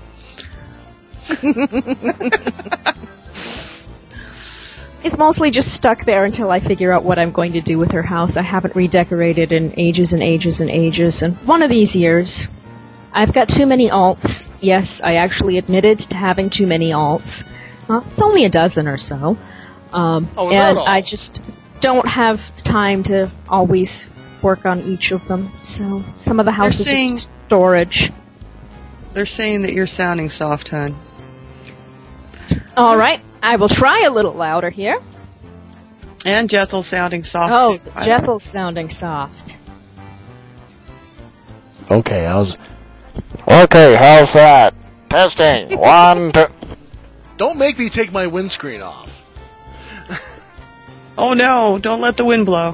It's mostly just stuck there until I figure out what I'm going to do with her house. I haven't redecorated in ages and ages and ages, and one of these years, I've got too many alts. Yes, I actually admitted to having too many alts. It's only a dozen or so. And all. I just don't have time to always work on each of them. So some of the houses are just storage. They're saying that you're sounding soft, hon. All right, I will try a little louder here. And Jethel's sounding soft, Oh, too. Jethel's sounding soft. Okay, how's that? Testing. 1, 2. Don't make me take my windscreen off. Oh no, don't let the wind blow.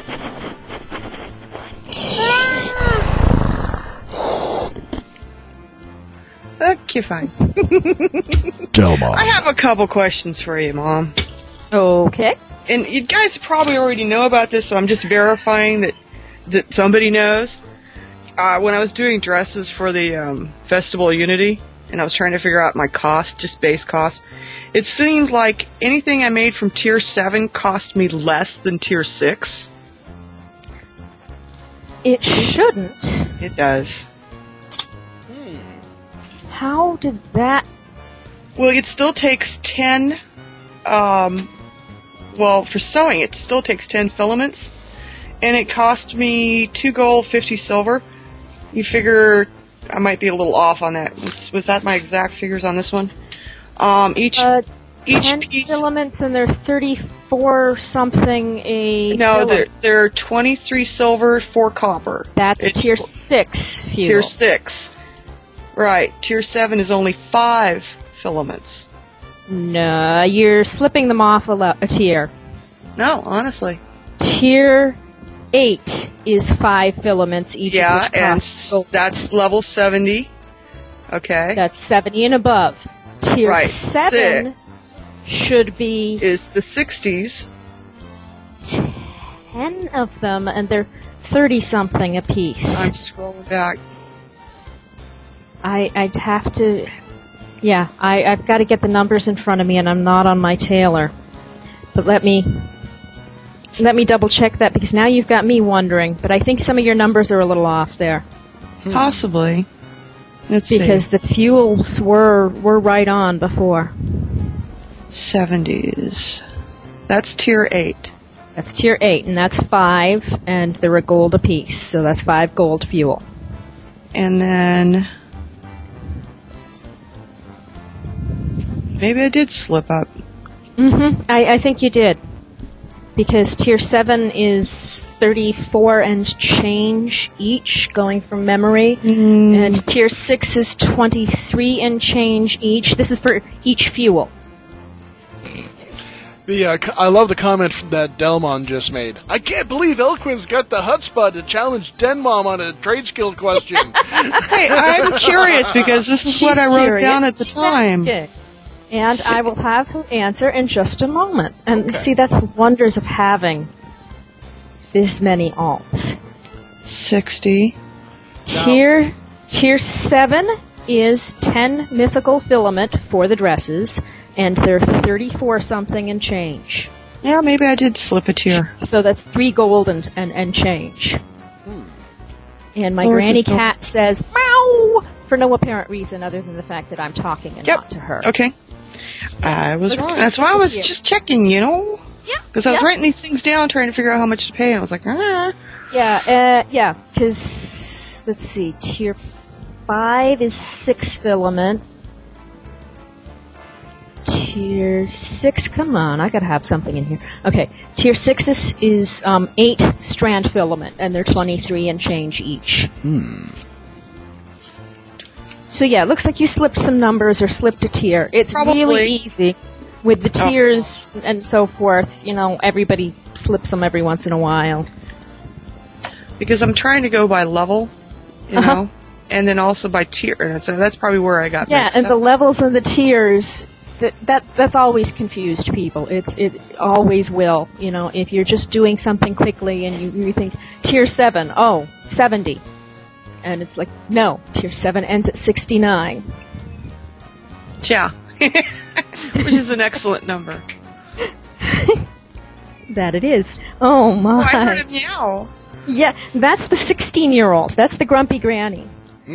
Okay, fine. Tell Mom. I have a couple questions for you, Mom. Okay. And you guys probably already know about this, so I'm just verifying that somebody knows. When I was doing dresses for the Festival of Unity, and I was trying to figure out my cost, just base cost, it seemed like anything I made from Tier 7 cost me less than Tier 6. It shouldn't. It does. How did that... Well, it still takes 10, for sewing, it still takes 10 filaments, and it cost me 2 gold, 50 silver. You figure I might be a little off on that. Was that my exact figures on this one? Each 10 piece... filaments and they're 34 something a No, filament. they're 23 silver, 4 copper. That's It's tier 6 fuel. Tier 6. Right. Tier 7 is only 5 filaments. No, you're slipping them off a tier. No, honestly. Tier 8 is 5 filaments each. Yeah, of which and cost gold. that's level 70. Okay. That's 70 and above. Tier Right, 7 should be is the 60s. 10 of them, and they're 30 something apiece. I'm scrolling back. I'd have to... Yeah, I've got to get the numbers in front of me, and I'm not on my tailor. But let me... let me double check that because now you've got me wondering. But I think some of your numbers are a little off there. Possibly. Let's Because see. the fuels were right on before. 70s. That's tier 8. That's tier 8, and that's 5, and they're a gold apiece, so that's 5 gold fuel. And then... maybe I did slip up. I think you did. Because tier 7 is 34 and change each, going from memory. And tier 6 is 23 and change each. This is for each fuel. I love the comment that Delmon just made. I can't believe Elquin's got the chutzpah to challenge Denmom on a trade skill question. Hey, I'm curious because this is what I wrote down at the time. And I will have her answer in just a moment. And see, that's the wonders of having this many alts. 60. Tier 7 is 10 mythical filament for the dresses, and they're 34 something and change. Yeah, maybe I did slip a tier. So that's 3 gold and change. And my Or is granny it still- cat says, meow, for no apparent reason other than the fact that I'm talking and not to her. Okay. I was Let's wrong. keep That's why I was here. just checking, you know? Yeah. Because I was writing these things down trying to figure out how much to pay, and I was like, Yeah, because, let's see, tier 5 is 6 filament. Tier 6, come on, I gotta have something in here. Okay, tier 6 is 8 strand filament, and they're 23 and change each. So yeah, it looks like you slipped some numbers or slipped a tier. It's Probably. really easy. With the tiers and so forth, you know, everybody slips them every once in a while. because I'm trying to go by level, you know, and then also by tier. And so that's probably where I got mixed and up. the levels and the tiers, that's always confused people. It always will. You know, if you're just doing something quickly and you think tier 7, 70. And it's like, no, tier 7 ends at 69. Yeah. Which is an excellent number. That it is. Oh my. Oh, I heard a meow. Yeah, that's the 16-year-old. That's the grumpy granny.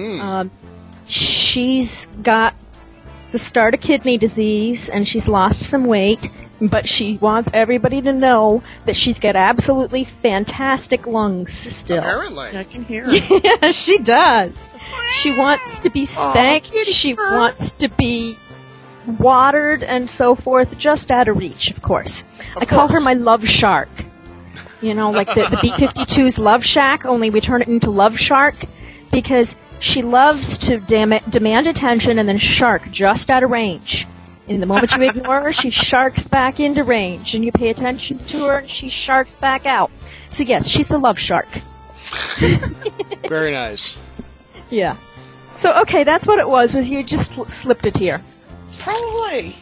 She's got the start of kidney disease, and she's lost some weight, but she wants everybody to know that she's got absolutely fantastic lungs still. Apparently. I can hear. Yeah, she does. She wants to be spanked. kitty She fur. wants to be watered and so forth, just out of reach, of course. I call her my love shark. You know, like the B-52's Love Shack, only we turn it into Love Shark, because she loves to demand attention and then shark just out of range. In the moment you ignore her, she sharks back into range, and you pay attention to her, and she sharks back out. So yes, she's the love shark. Very nice. Yeah. So, okay, that's what it was you just slipped a tier. Probably.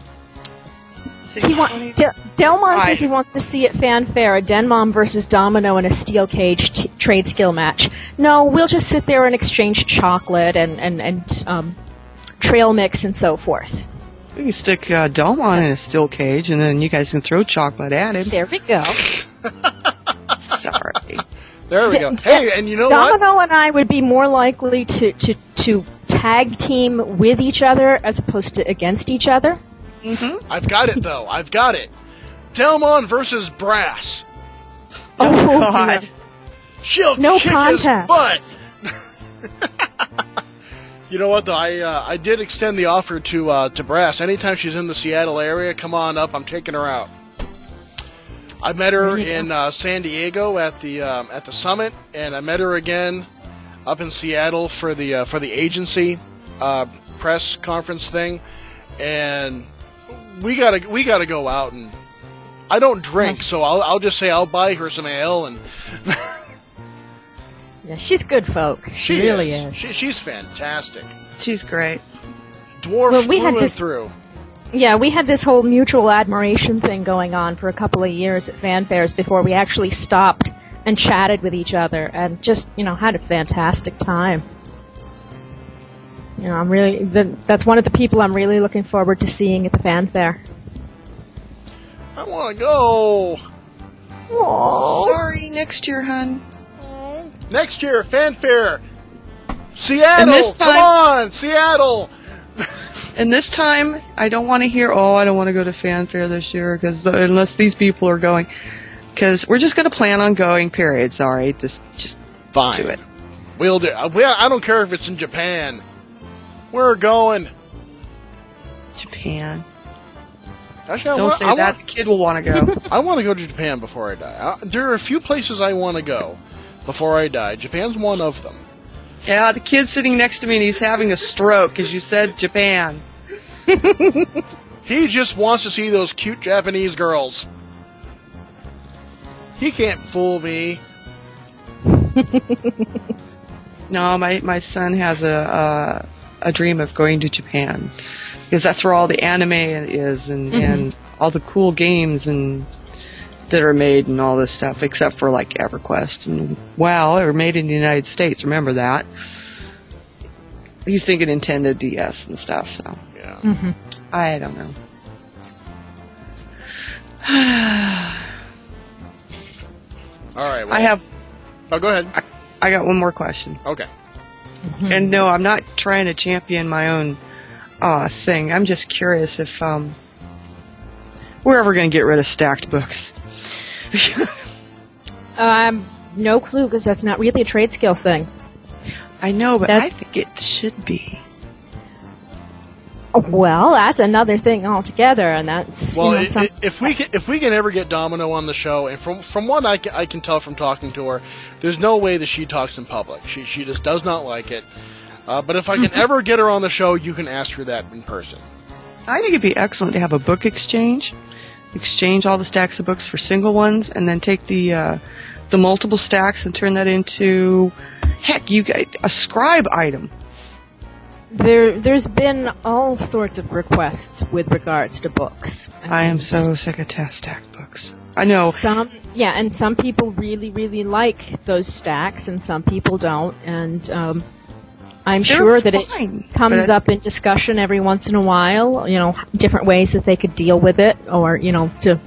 Delmon says he wants to see at Fanfare a Denmom versus Domino in a steel cage trade skill match. No, we'll just sit there and exchange chocolate and trail mix and so forth. We can stick Delmon in a steel cage, and then you guys can throw chocolate at him. There we go. Sorry. There we go. Hey, and you know what? Domino and I would be more likely to tag team with each other as opposed to against each other. Mm-hmm. I've got it, though. I've got it. Delmon versus Brass. Oh, God. dear. She'll No kick contest. his butt. You know what, though? I did extend the offer to Brass. Anytime she's in the Seattle area, come on up. I'm taking her out. I met her in San Diego at the summit, and I met her again up in Seattle for the agency press conference thing, and we gotta go out. And I don't drink, so I'll just say I'll buy her some ale. And Yeah, she's good folk. She really is. She's fantastic. She's great. Dwarf Well, we had through and this- through. Yeah, we had this whole mutual admiration thing going on for a couple of years at fanfares before we actually stopped and chatted with each other and just, had a fantastic time. I'm really, that's one of the people I'm really looking forward to seeing at the fanfare. I want to go. Aww. Sorry, next year, hun. Next year, fanfare. Seattle, And this time- come on, Seattle. And this time, I don't want to hear, I don't want to go to fanfare this year, because unless these people are going, because we're just going to plan on going, period. Sorry, just Fine. do it. We'll do. I don't care if it's in Japan. We're going. Japan. Actually, Don't say that. The kid will want to go. I want to go to Japan before I die. There are a few places I want to go before I die. Japan's one of them. Yeah, the kid's sitting next to me and he's having a stroke because you said Japan. He just wants to see those cute Japanese girls. He can't fool me. No, my son has a dream of going to Japan because that's where all the anime is and all the cool games and that are made and all this stuff, except for like EverQuest and WoW are made in the United States. Remember that? He's thinking Nintendo DS and stuff. So Yeah. I don't know. All right. Well, I have. Oh, go ahead. I got one more question. Okay. And no, I'm not trying to champion my own thing. I'm just curious if we're ever going to get rid of stacked books. No clue, because that's not really a trade skill thing. I know, but I That's- think it should be. Well, that's another thing altogether, and that's Well, some- if we can ever get Domino on the show, and from what I can tell from talking to her, there's no way that she talks in public. She just does not like it. But if I can ever get her on the show, you can ask her that in person. I think it'd be excellent to have a book exchange all the stacks of books for single ones, and then take the multiple stacks and turn that into, heck, you got a scribe item. there's been all sorts of requests with regards to books. I am so sick of stacked books. I know. And some people really, really like those stacks, and some people don't. And I'm sure that it fine, comes but up in discussion every once in a while. Different ways that they could deal with it, or to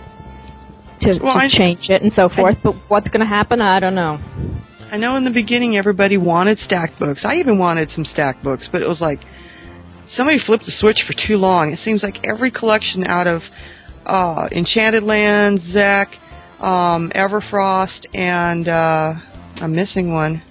change it and so forth. But what's going to happen, I don't know. I know in the beginning everybody wanted stacked books. I even wanted some stacked books, but it was like somebody flipped the switch for too long. It seems like every collection out of Enchanted Lands, Zek, Everfrost, and I'm missing one.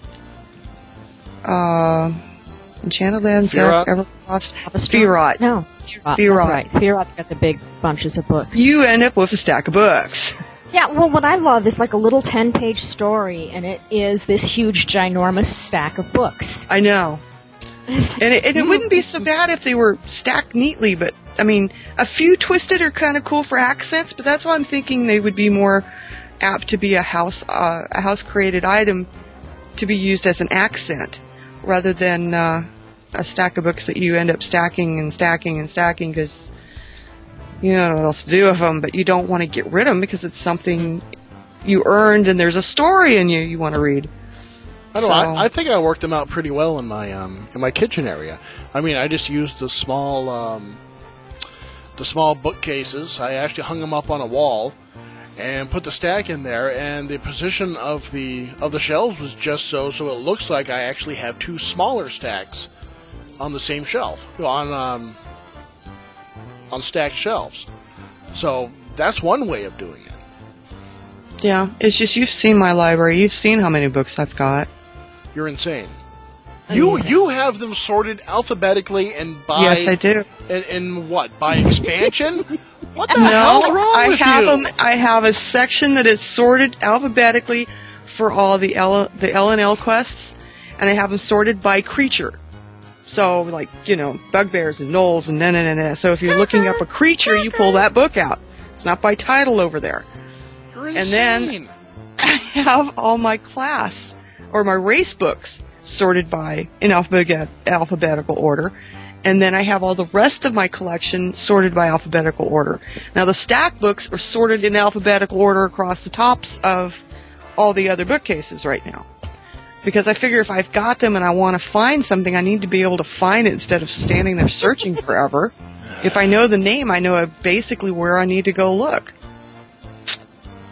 Enchanted Lands, Zek, Everfrost, Fearot. No, Fearot. That's right. Fearot's got the big bunches of books. You end up with a stack of books. Yeah, well, what I love is like a little 10-page story, and it is this huge, ginormous stack of books. I know. And it wouldn't be so bad if they were stacked neatly, but, I mean, a few twisted are kind of cool for accents, but that's why I'm thinking they would be more apt to be a house-created item to be used as an accent, rather than a stack of books that you end up stacking and stacking and stacking, because you don't know what else to do with them, but you don't want to get rid of them because it's something you earned and there's a story in you want to read. I don't know. I think I worked them out pretty well in my kitchen area. I mean, I just used the small bookcases. I actually hung them up on a wall and put the stack in there, and the position of the shelves was just so it looks like I actually have two smaller stacks on the same shelf on stacked shelves. So that's one way of doing it. Yeah, it's just you've seen my library. You've seen how many books I've got. You're insane. You have them sorted alphabetically and by... Yes, I do. And what? By expansion? What the hell's wrong with you? I have a section that is sorted alphabetically for all the L&L quests, and I have them sorted by creature. So, like, bugbears and gnolls and na-na-na-na. So if you're looking up a creature, you pull that book out. It's not by title over there. You're And insane. then I have all my class or my race books sorted in alphabetical order. And then I have all the rest of my collection sorted by alphabetical order. Now, the stack books are sorted in alphabetical order across the tops of all the other bookcases right now. Because I figure if I've got them and I want to find something, I need to be able to find it instead of standing there searching forever. If I know the name, I know basically where I need to go look.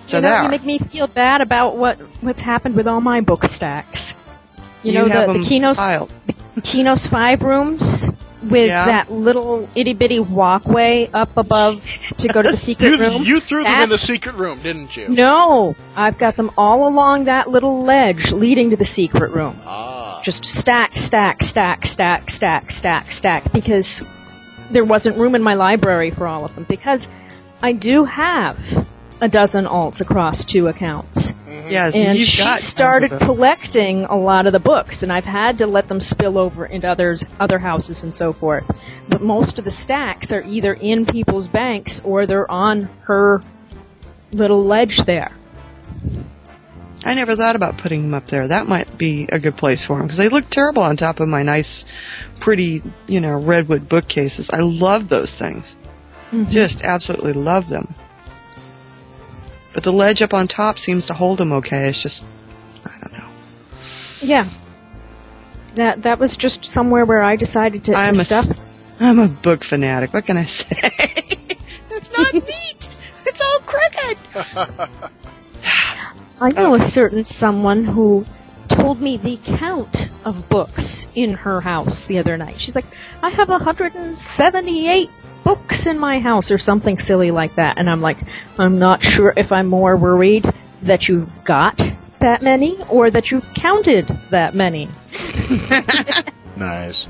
So you know, there. you make me feel bad about what's happened with all my book stacks. You know, have the them Kinos piled. Kinos 5 rooms with Yeah. that little itty bitty walkway up above to go to the secret room. You threw them in the That's- secret room, didn't you? No, I've got them all along that little ledge leading to the secret room. Ah. Just stack, stack, stack, stack, stack, stack, stack, because there wasn't room in my library for all of them. Because I do have a dozen alts across 2 accounts. Yeah, so And you've she got started tons of them. collecting a lot of the books, and I've had to let them spill over into other houses and so forth. But most of the stacks are either in people's banks or they're on her little ledge there. I never thought about putting them up there. That might be a good place for them because they look terrible on top of my nice, pretty, redwood bookcases. I love those things. Just absolutely love them. But the ledge up on top seems to hold them okay. It's just, I don't know. Yeah. That was just somewhere where I decided to stuff. I'm a book fanatic. What can I say? It's not neat. It's all crooked. I know a certain someone who told me the count of books in her house the other night. She's like, I have 178 books in my house or something silly like that. And I'm like, I'm not sure if I'm more worried that you got that many or that you counted that many. Nice.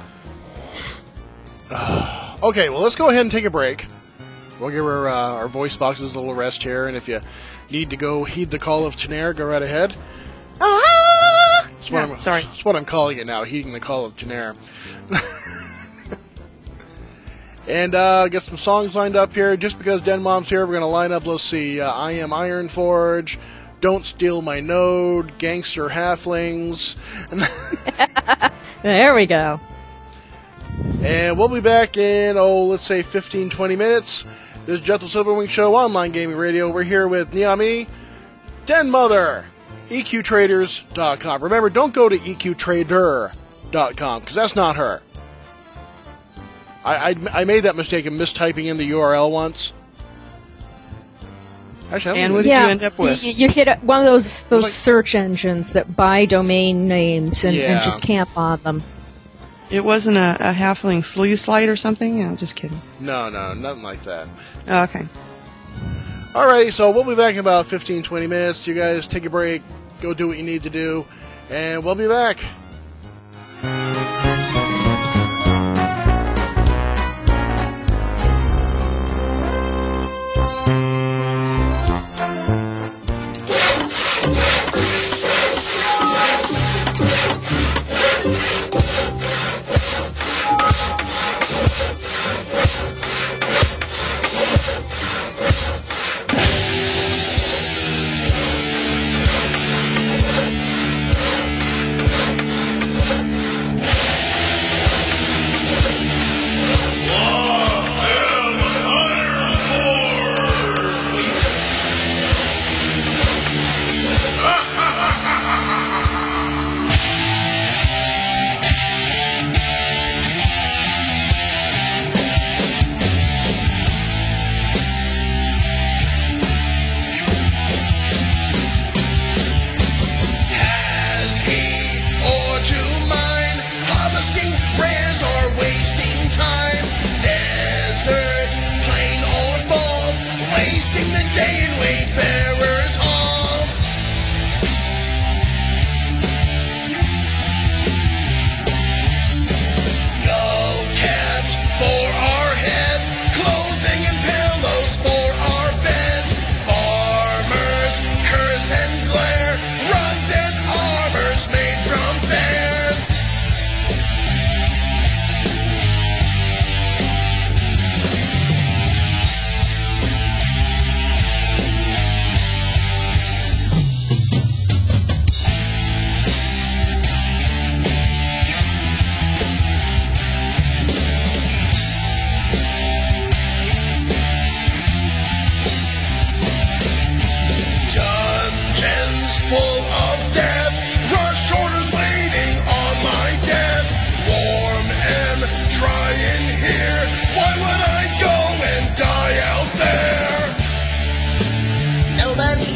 Okay, well, let's go ahead and take a break. We'll give our voice boxes a little rest here, and if you need to go heed the call of Tenair, go right ahead. Sorry. That's what I'm calling it now, heeding the call of Tenair. And get some songs lined up here. Just because Den Mom's here, we're going to line up, let's see, I Am Ironforge, Don't Steal My Node, Gangster Halflings. There we go. And we'll be back in, let's say 15, 20 minutes. This is Jethro Silverwing Show, Online Gaming Radio. We're here with Niami, Den Mother, EQTraders.com. Remember, don't go to EQTrader.com, because that's not her. I made that mistake of mistyping in the URL once. Actually, And what did you end up with? You hit one of those search engines that buy domain names and just camp on them. It wasn't a halfling sleaze slide or something? Yeah, just kidding. No, nothing like that. Oh, okay. Alrighty, so we'll be back in about 15, 20 minutes. You guys take a break, go do what you need to do, and we'll be back.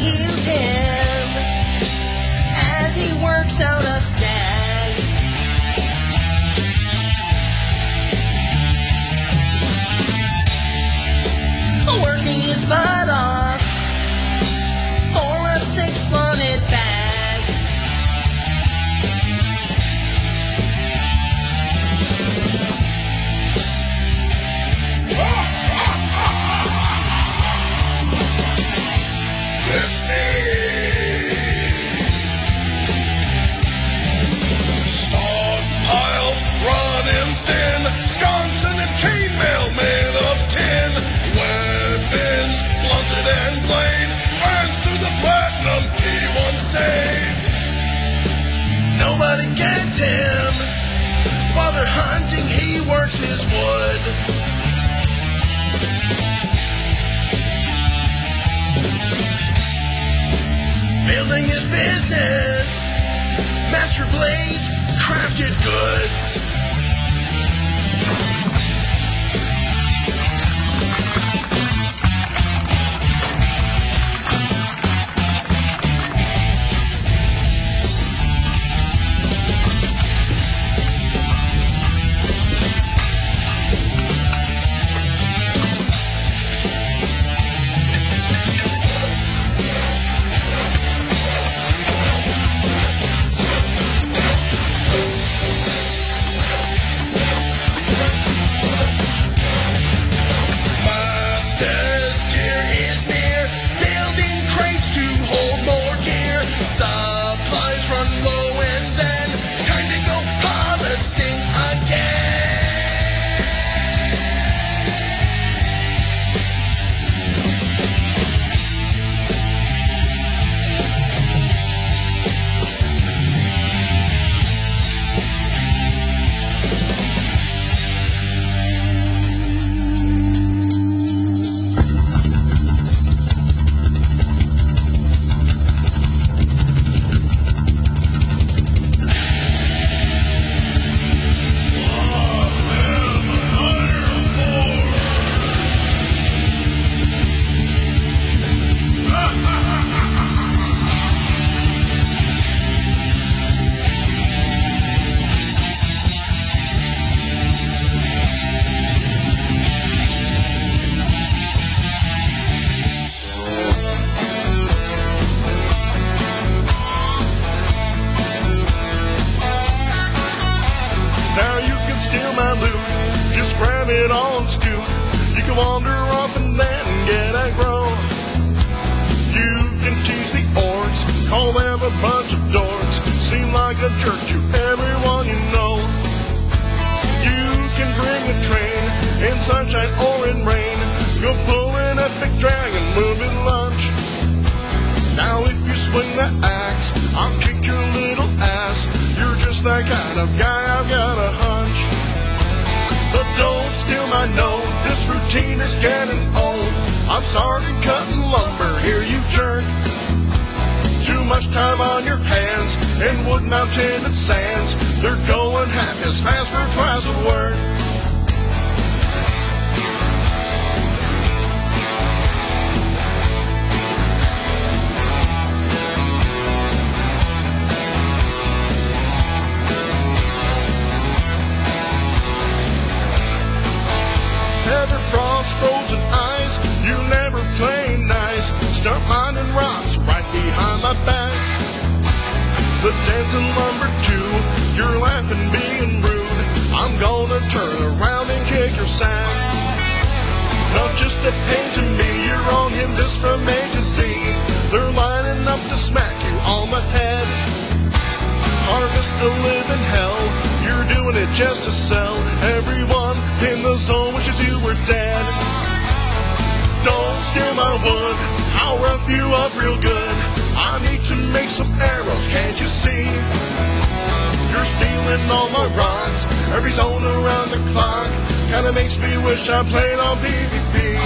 heals him as he works out a snag. Working his butt off for a 6-month bag. Stockpiles running thin, Wisconsin and chainmail made of tin. Weapons blunted and blade, burns through the platinum he once saved. Nobody gets him. While they're hunting, he works his wood. Building his business, master blades, crafted goods. wander off and then get aggro. You can tease the orcs, call them a bunch of dorks, seem like a jerk to everyone you know. You can bring a train in sunshine or in rain, go pull an epic dragon, moving lunch. Now if you swing the axe, I'll kick your little ass. You're just that kind of guy, I've got a hunch. But don't steal my note, this routine is getting old. I've started cutting lumber, here you jerk. Too much time on your hands, in Wood Mountain and Sands. They're going half as fast for twice the work. Never frost, frozen ice, you never play nice. Start mining rocks right behind my back. The dancing lumber too, you're laughing being rude. I'm gonna turn around and kick your sack. Not just a pain to me, you're on him just from A to Z. They're lining up to smack you on the head. Harvest to live in hell, you're doing it just to sell. Everyone in the zone wishes you were dead. Don't steal my wood, I'll rough you up real good. I need to make some arrows, can't you see? You're stealing all my rocks, every zone around the clock. Kinda makes me wish I played on PvP.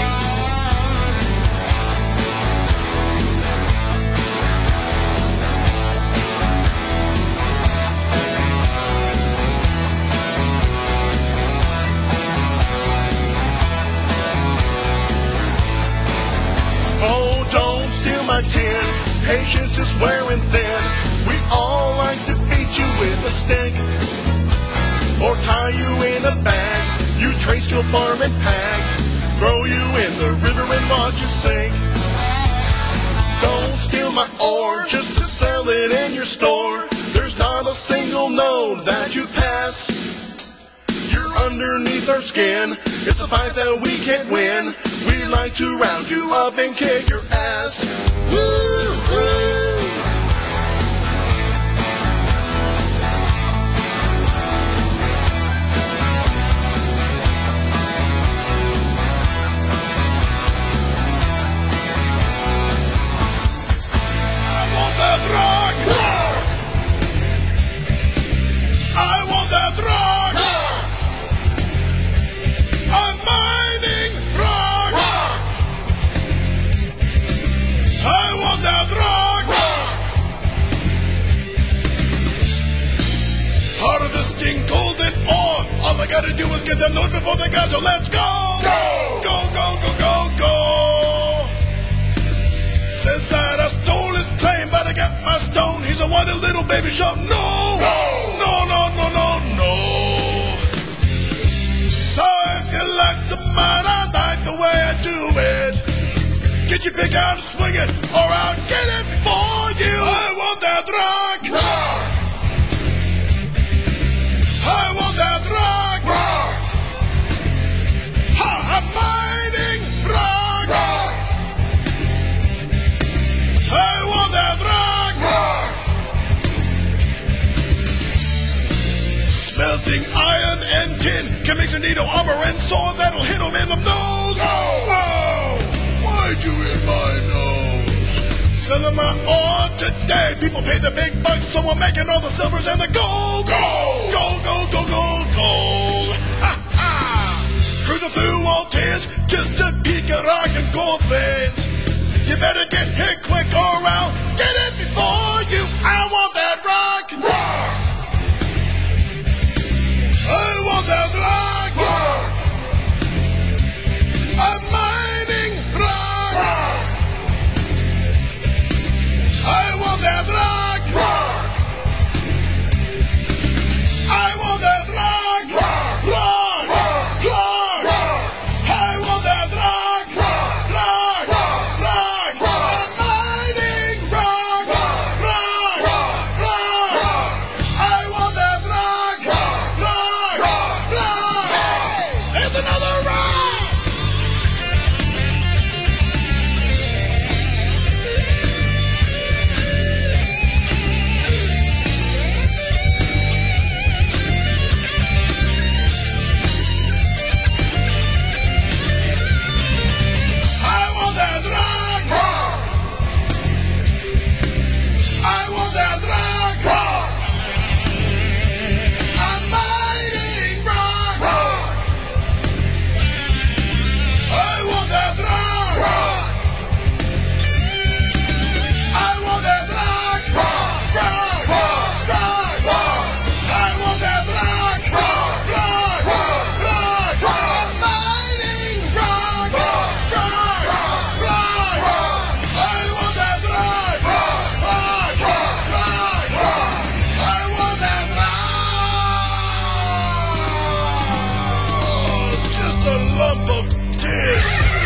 Oh, don't steal my by 10. Patience is wearing thin. We all like to beat you with a stick or tie you in a bag. You trace your farm and pack, throw you in the river and watch you sink. Don't steal my ore just to sell it in your store. There's not a single node that you pass. You're underneath our skin. It's a fight that we can't win. We like to round you up and kick your ass. Woo-hoo! Rock! I want that rock! I'm mining rock! I want that rock! Part of this thing golden ore. All I gotta do is get the note before they got, so let's go! Go! Go, go, go, go, go! Says that I stole his claim, but I got my stone. He's a wanted little baby shark. No! No, no, no, no, no. So if you like the mine, I like the way I do it. Get your pick out and swing it, or I'll get it for you. I want that rock! I want that rock! I'm mining rock! I want that rock! Smelting iron and tin can make a needle armor and sword that'll hit him in the nose. Oh, why'd you hit my nose? Selling my ore today. People pay the big bucks, so I'm making all the silvers and the gold. Gold, gold, gold, gold, gold, gold. Ha ha! Cruising through all tears just to peek at rock and gold veins. You better get here quick or I'll get it before you. I want that rock. I want that rock. I'm mining rock. I want that rock. I want that rock. Rock. Rock. I want that rock. Rock. I'm mining rock. Rock. I want that rock. Rock. Hey, there's another rock. I want that rock. I want that rock. I'm mining rock. I want that rock. I want that rock. Rock. I want that rock. Rock. I'm mining rock. I want that rock. I want that rock. Just a lump of tin.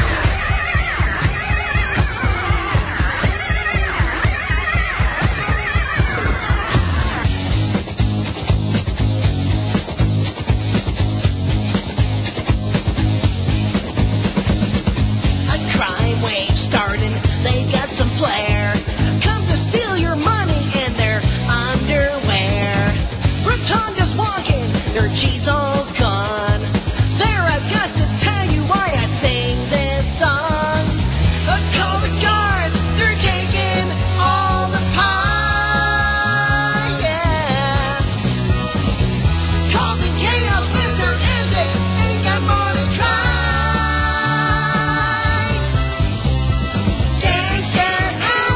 A crime wave starting, they got some flair. Come to steal your money in their underwear. Rotunda's walking, their G's all gone. There, I've got to tell you why I sing this song. Call the guards, they're taking all the pie, yeah. Causing chaos with their antics, ain't got more to try. Gangster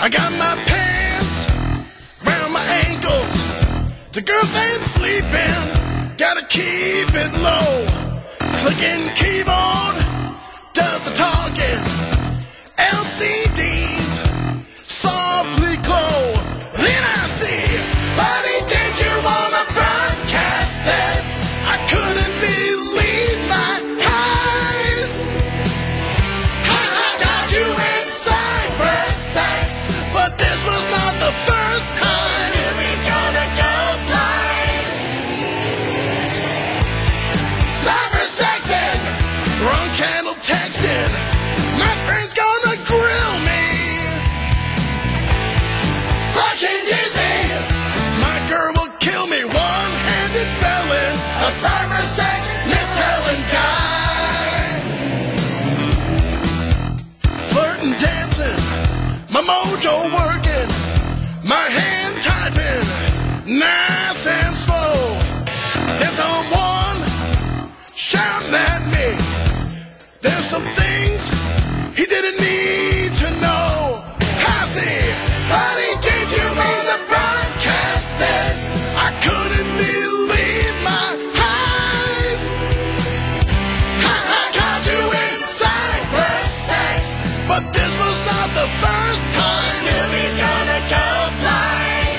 I got my pants round my ankles. The girlfriend sleeping, gotta keep it low. Clicking keyboard does the talking. LCDs softly glow. Then I see, buddy, did you wanna broadcast this? I couldn't believe my eyes. I got you in cybersex, but this was not the first time. Here we gonna ghost line. Cybersexing, wrong channel texting. My friend's gonna grill me. Flushing dizzy, my girl will kill me. One-handed felon, a cybersex mistelling guy. Flirting, dancing, my mojo working, my hand typing, nice and slow. Then someone shouting at me. There's some things he didn't need to know. I see, honey, did you mean to broadcast this? I couldn't believe my eyes. I got you in cybersex, but this was not the first time. Here we gonna ghost line.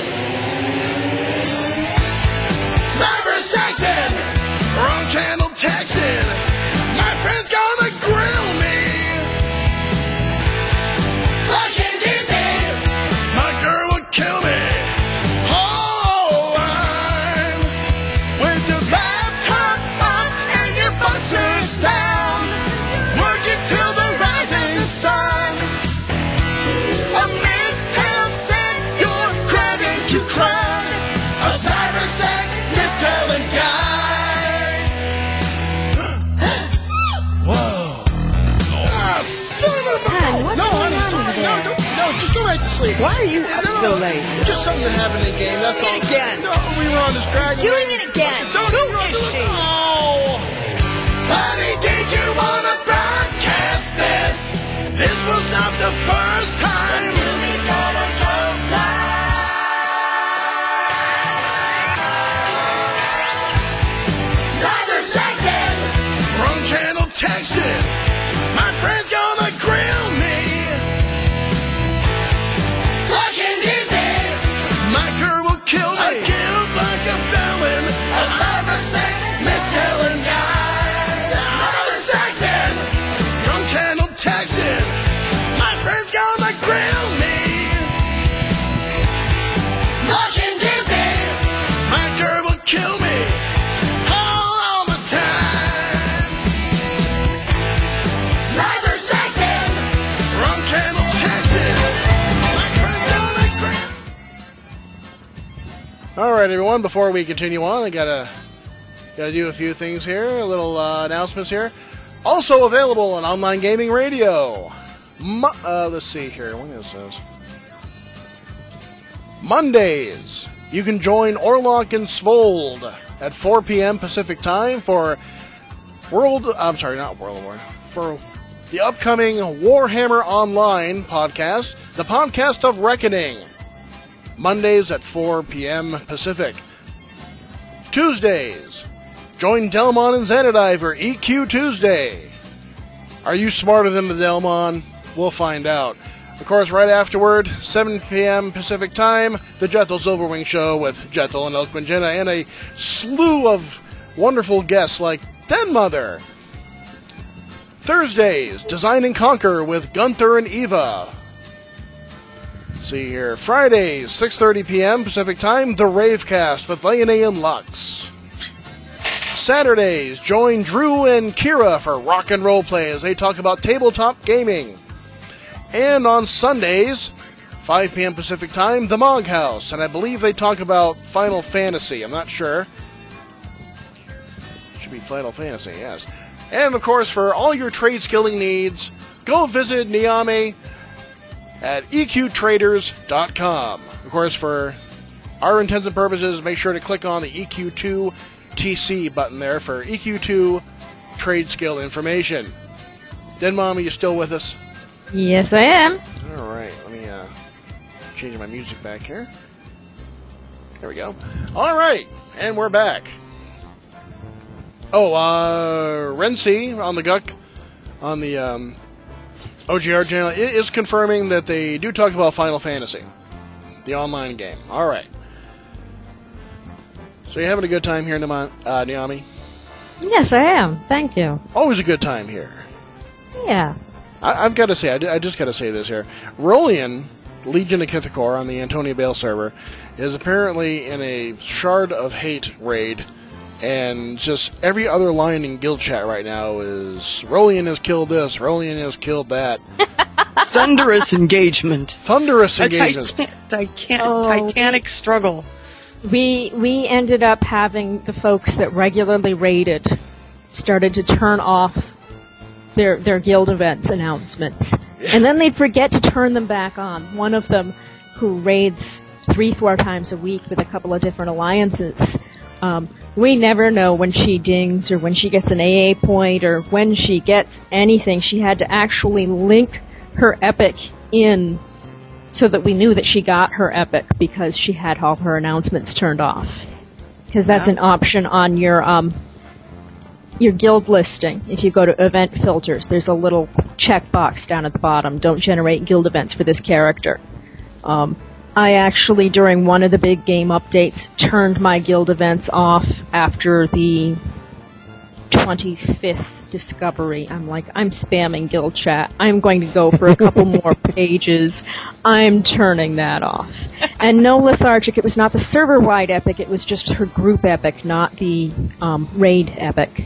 Cybersexing, wrong channel texting. My friend's gonna grill me. Flushing dizzy, my girl would kill me. Oh, I'm with your laptop up and your boxers down, working till the rising sun. A mistown said you're crabbing to crime. A cybersex mistelling guy. Whoa. Ah, son of a... Honey, what's No, going honey, on sorry. over there? No, just go right to sleep. Why are you up so late? Just something that happened in game, that's all. Doing it again. No, we were on this dragon. Doing it again. Who is she? Oh! Honey, did you want to broadcast this? This was not the first time. Cybersexing, wrong channel texting. My friend's gonna grill me. Flushing dizzy, my girl will kill me. I killed like a felon, a cybersex mistelling guy. Cybersexing, wrong channel texting. My friend's gonna grill me. Flushing dizzy, my girl will kill me. All the time. Cybersexing, wrong channel texting. My friend's gonna grill. All right, everyone. Before we continue on, I gotta do a few things here. A little announcements here. Also available on online gaming radio. Let's see here. What is this? Mondays, you can join Orlok and Svold at 4 p.m. Pacific time for for the upcoming Warhammer Online podcast, the Podcast of Reckoning. Mondays at 4 p.m. Pacific. Tuesdays, join Delmon and Xanadai for EQ Tuesday. Are you smarter than the Delmon? We'll find out. Of course, right afterward, 7 p.m. Pacific time, the Jethel Silverwing Show with Jethel and Elkman Jenna and a slew of wonderful guests like Den Mother. Thursdays, Design and Conquer with Gunther and Eva. Let's see here. Fridays, 6:30 p.m. Pacific time, The Ravecast with Leonie and Lux. Saturdays, join Drew and Kira for Rock and Roll Play as they talk about tabletop gaming. And on Sundays, 5 p.m. Pacific time, The Mog House, and I believe they talk about Final Fantasy. I'm not sure. Should be Final Fantasy, yes. And, of course, for all your trade skilling needs, go visit Niame at eqtraders.com. Of course, for our intents and purposes, make sure to click on the EQ2 TC button there for EQ2 trade skill information. Den Mom, are you still with us? Yes, I am. All right, let me changing my music back here. There we go. All right, and we're back. Oh, Renzi on the Guck on the OGR channel is confirming that they do talk about Final Fantasy, the online game. All right. So you're having a good time here, Naomi? Yes, I am. Thank you. Always a good time here. Yeah. I've got to say, I just got to say this here. Rolian, Legion of Kithakor on the Antonia Bale server, is apparently in a Shard of Hate raid, and just every other line in guild chat right now is, Rolian has killed this, Rolian has killed that. Thunderous engagement. Thunderous A engagement. Titanic struggle. We ended up having the folks that regularly raided started to turn off their guild events announcements. And then they'd forget to turn them back on. One of them, who raids 3-4 times a week with a couple of different alliances, we never know when she dings or when she gets an AA point or when she gets anything. She had to actually link her epic in so that we knew that she got her epic because she had all her announcements turned off. Because that's an option on your guild listing. If you go to event filters, there's a little checkbox down at the bottom. Don't generate guild events for this character. I actually, during one of the big game updates, turned my guild events off after the 25th discovery. I'm spamming guild chat. I'm going to go for a couple more pages. I'm turning that off. And no Lethargic, it was not the server-wide epic, it was just her group epic, not the raid epic.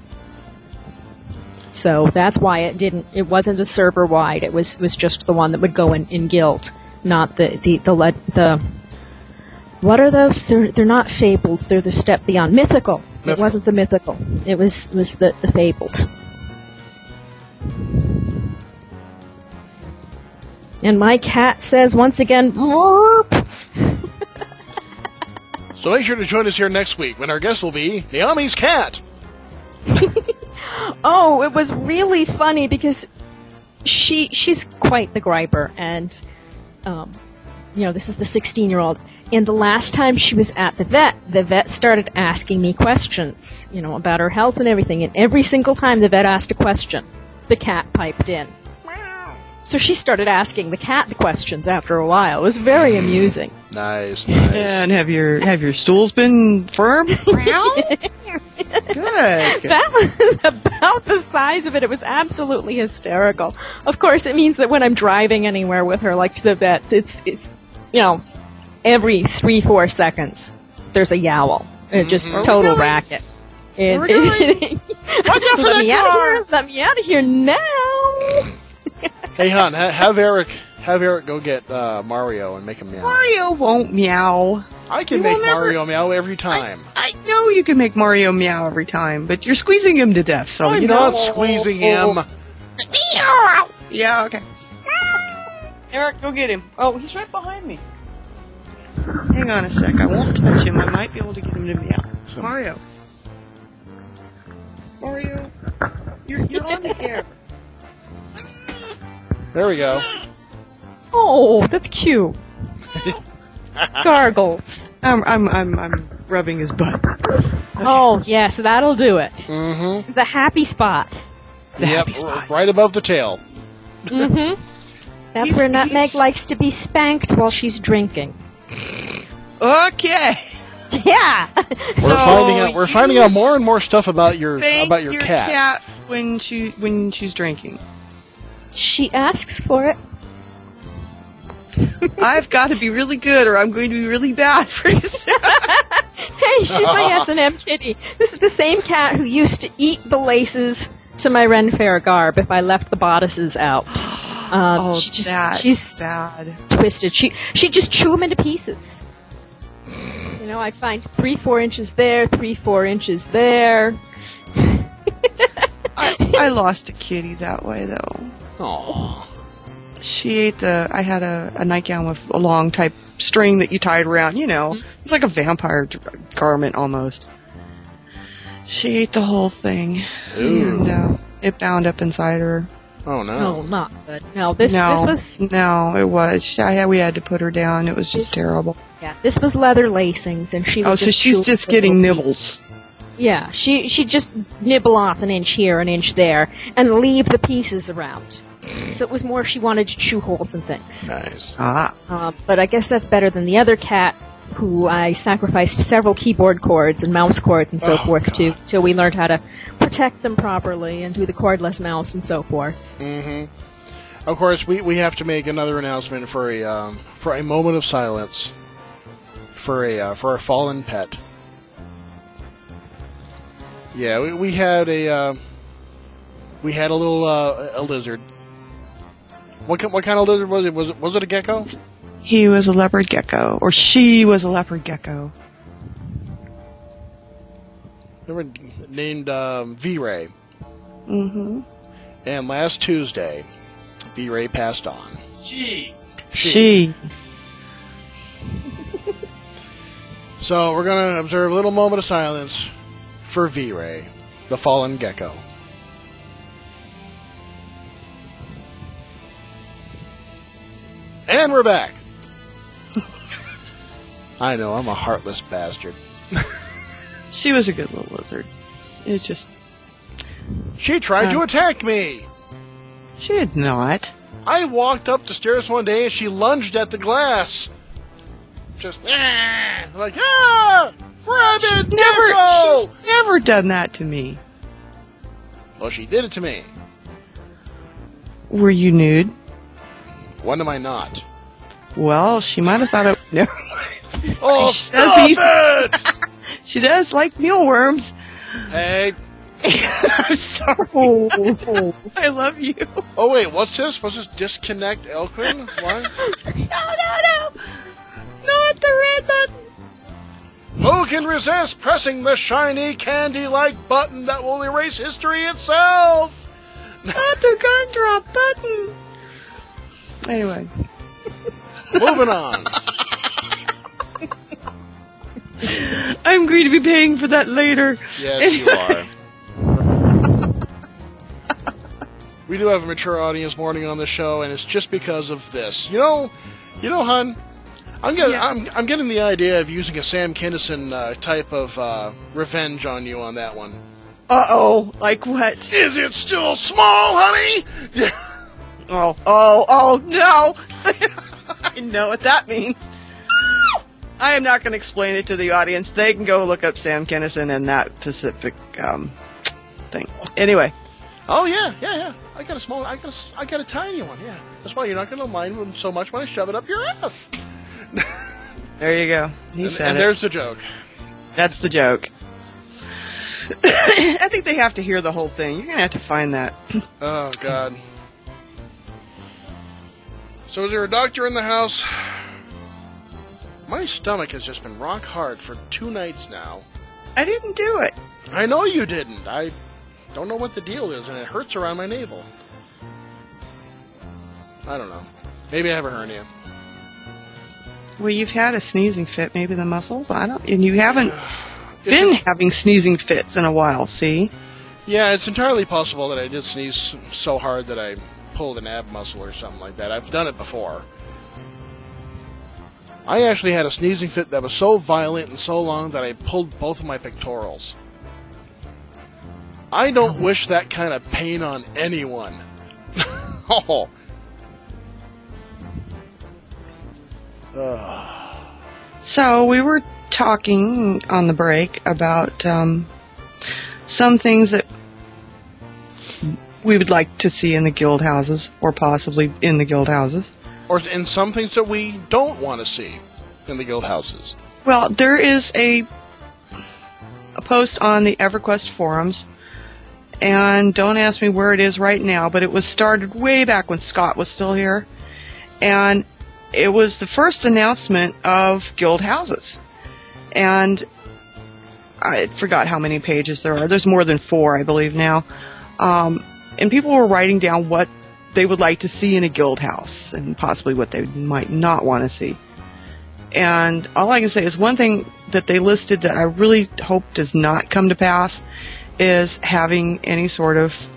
So that's why it wasn't a server-wide, it was just the one that would go in guild, not the what are those? They're not fabled, they're the step beyond. Mythical. It wasn't the mythical. It was the fabled. And my cat says once again, "Whoop." So make sure to join us here next week when our guest will be Naomi's cat. Oh, it was really funny because she's quite the griper, and this is the 16-year-old. And the last time she was at the vet started asking me questions, about her health and everything. And every single time the vet asked a question, the cat piped in. So she started asking the cat the questions after a while. It was very amusing. Nice. And have your stools been firm? Good. That was about the size of it. It was absolutely hysterical. Of course, it means that when I'm driving anywhere with her, like to the vets, it's every 3-4 seconds, the's a yowl. Just total racket. Where we going? Watch out for that car! Let me out of here now! Hey, hon, have Eric go get Mario and make him meow. Mario won't meow. I can make Mario meow every time. I know you can make Mario meow every time, but you're squeezing him to death, so I'm not squeezing him. Yeah, okay. Eric, go get him. Oh, he's right behind me. Hang on a sec. I won't touch him. I might be able to get him to meow. Mario, you're on the air. There we go. Oh, that's cute. Gargles. I'm rubbing his butt. Okay. Oh, yes, that'll do it. Mm-hmm. The happy spot. Happy spot. Right above the tail. Mm-hmm. That's where Nutmeg likes to be spanked while she's drinking. Okay. Yeah. We're finding out more and more stuff about your cat. Cat when she's drinking. She asks for it. I've got to be really good, or I'm going to be really bad pretty soon. Hey, she's my S&M kitty. This is the same cat who used to eat the laces to my Ren Fair garb if I left the bodices out. She's bad. Twisted. She just chew them into pieces. I find 3-4 inches there, 3-4 inches there. I lost a kitty that way, though. Aww. She ate I had a nightgown with a long type string that you tied around, It's like a vampire garment almost. She ate the whole thing. Ooh. And it bound up inside her. Oh no. No, not good. No, this was No, it was. We had to put her down. It was just terrible. yeah, this was leather lacings, and she was Oh, so just she's chewing just the getting little nibbles. pieces. Yeah, she'd just nibble off an inch here, an inch there, and leave the pieces around. So it was more she wanted to chew holes and things. Nice. Ah. But I guess that's better than the other cat, who I sacrificed several keyboard cords and mouse cords and so Oh, forth God. to, till we learned how to protect them properly and do the cordless mouse and so forth. Of course, we have to make another announcement for a moment of silence for a fallen pet. Yeah, we had a little a lizard. What kind of lizard was it? Was it a gecko? He was a leopard gecko, or she was a leopard gecko. They were named V-Ray. Mm-hmm. And last Tuesday, V-Ray passed on. She. So we're going to observe a little moment of silence for V-Ray, the fallen gecko. And we're back. I know, I'm a heartless bastard. She was a good little lizard. It's just... She tried to attack me. She did not. I walked up the stairs one day and she lunged at the glass. Just, like, rabid She's gecko! never done that to me. Well, she did it to me. Were you nude? When am I not? Well, she might have thought it... Never mind. Oh, She does stop eat- it! She does like mealworms. Hey. I'm sorry. I love you. Oh, wait, what's this? What's this? Disconnect Elquin? What? No. Not the red button. Who can resist pressing the shiny candy-like button that will erase history itself? Not the gun drop button. Anyway. Moving on. I'm going to be paying for that later. Yes, you are. We do have a mature audience warning on the show, and it's just because of this. You know, hun, I'm getting the idea of using a Sam Kinison type of revenge on you on that one. Uh-oh. Like what? Is it still small, honey? Oh, no. I know what that means. I am not going to explain it to the audience. They can go look up Sam Kinison and that Pacific thing. Anyway. Oh yeah. I got a tiny one. Yeah, that's why you're not going to mind so much when I shove it up your ass. There you go. He said and it. there's the joke. That's the joke. I think they have to hear the whole thing. You're going to have to find that. Oh God. So is there a doctor in the house? My stomach has just been rock hard for 2 nights now. I didn't do it. I know you didn't. I don't know what the deal is, and it hurts around my navel. I don't know. Maybe I have a hernia. Well, you've had a sneezing fit, maybe the muscles. And you haven't been having sneezing fits in a while, see? Yeah, it's entirely possible that I did sneeze so hard that I pulled an ab muscle or something like that. I've done it before. I actually had a sneezing fit that was so violent and so long that I pulled both of my pectorals. I don't wish that kind of pain on anyone. Oh. So we were talking on the break about some things that we would like to see in the guild houses, or possibly in the guild houses. Or in some things that we don't want to see in the guild houses. Well, there is a post on the EverQuest forums, and don't ask me where it is right now, but it was started way back when Scott was still here, and it was the first announcement of guild houses. And I forgot how many pages there are. There's more than 4, I believe, now. And people were writing down what they would like to see in a guild house, and possibly what they might not want to see. And all I can say is one thing that they listed that I really hope does not come to pass is having any sort of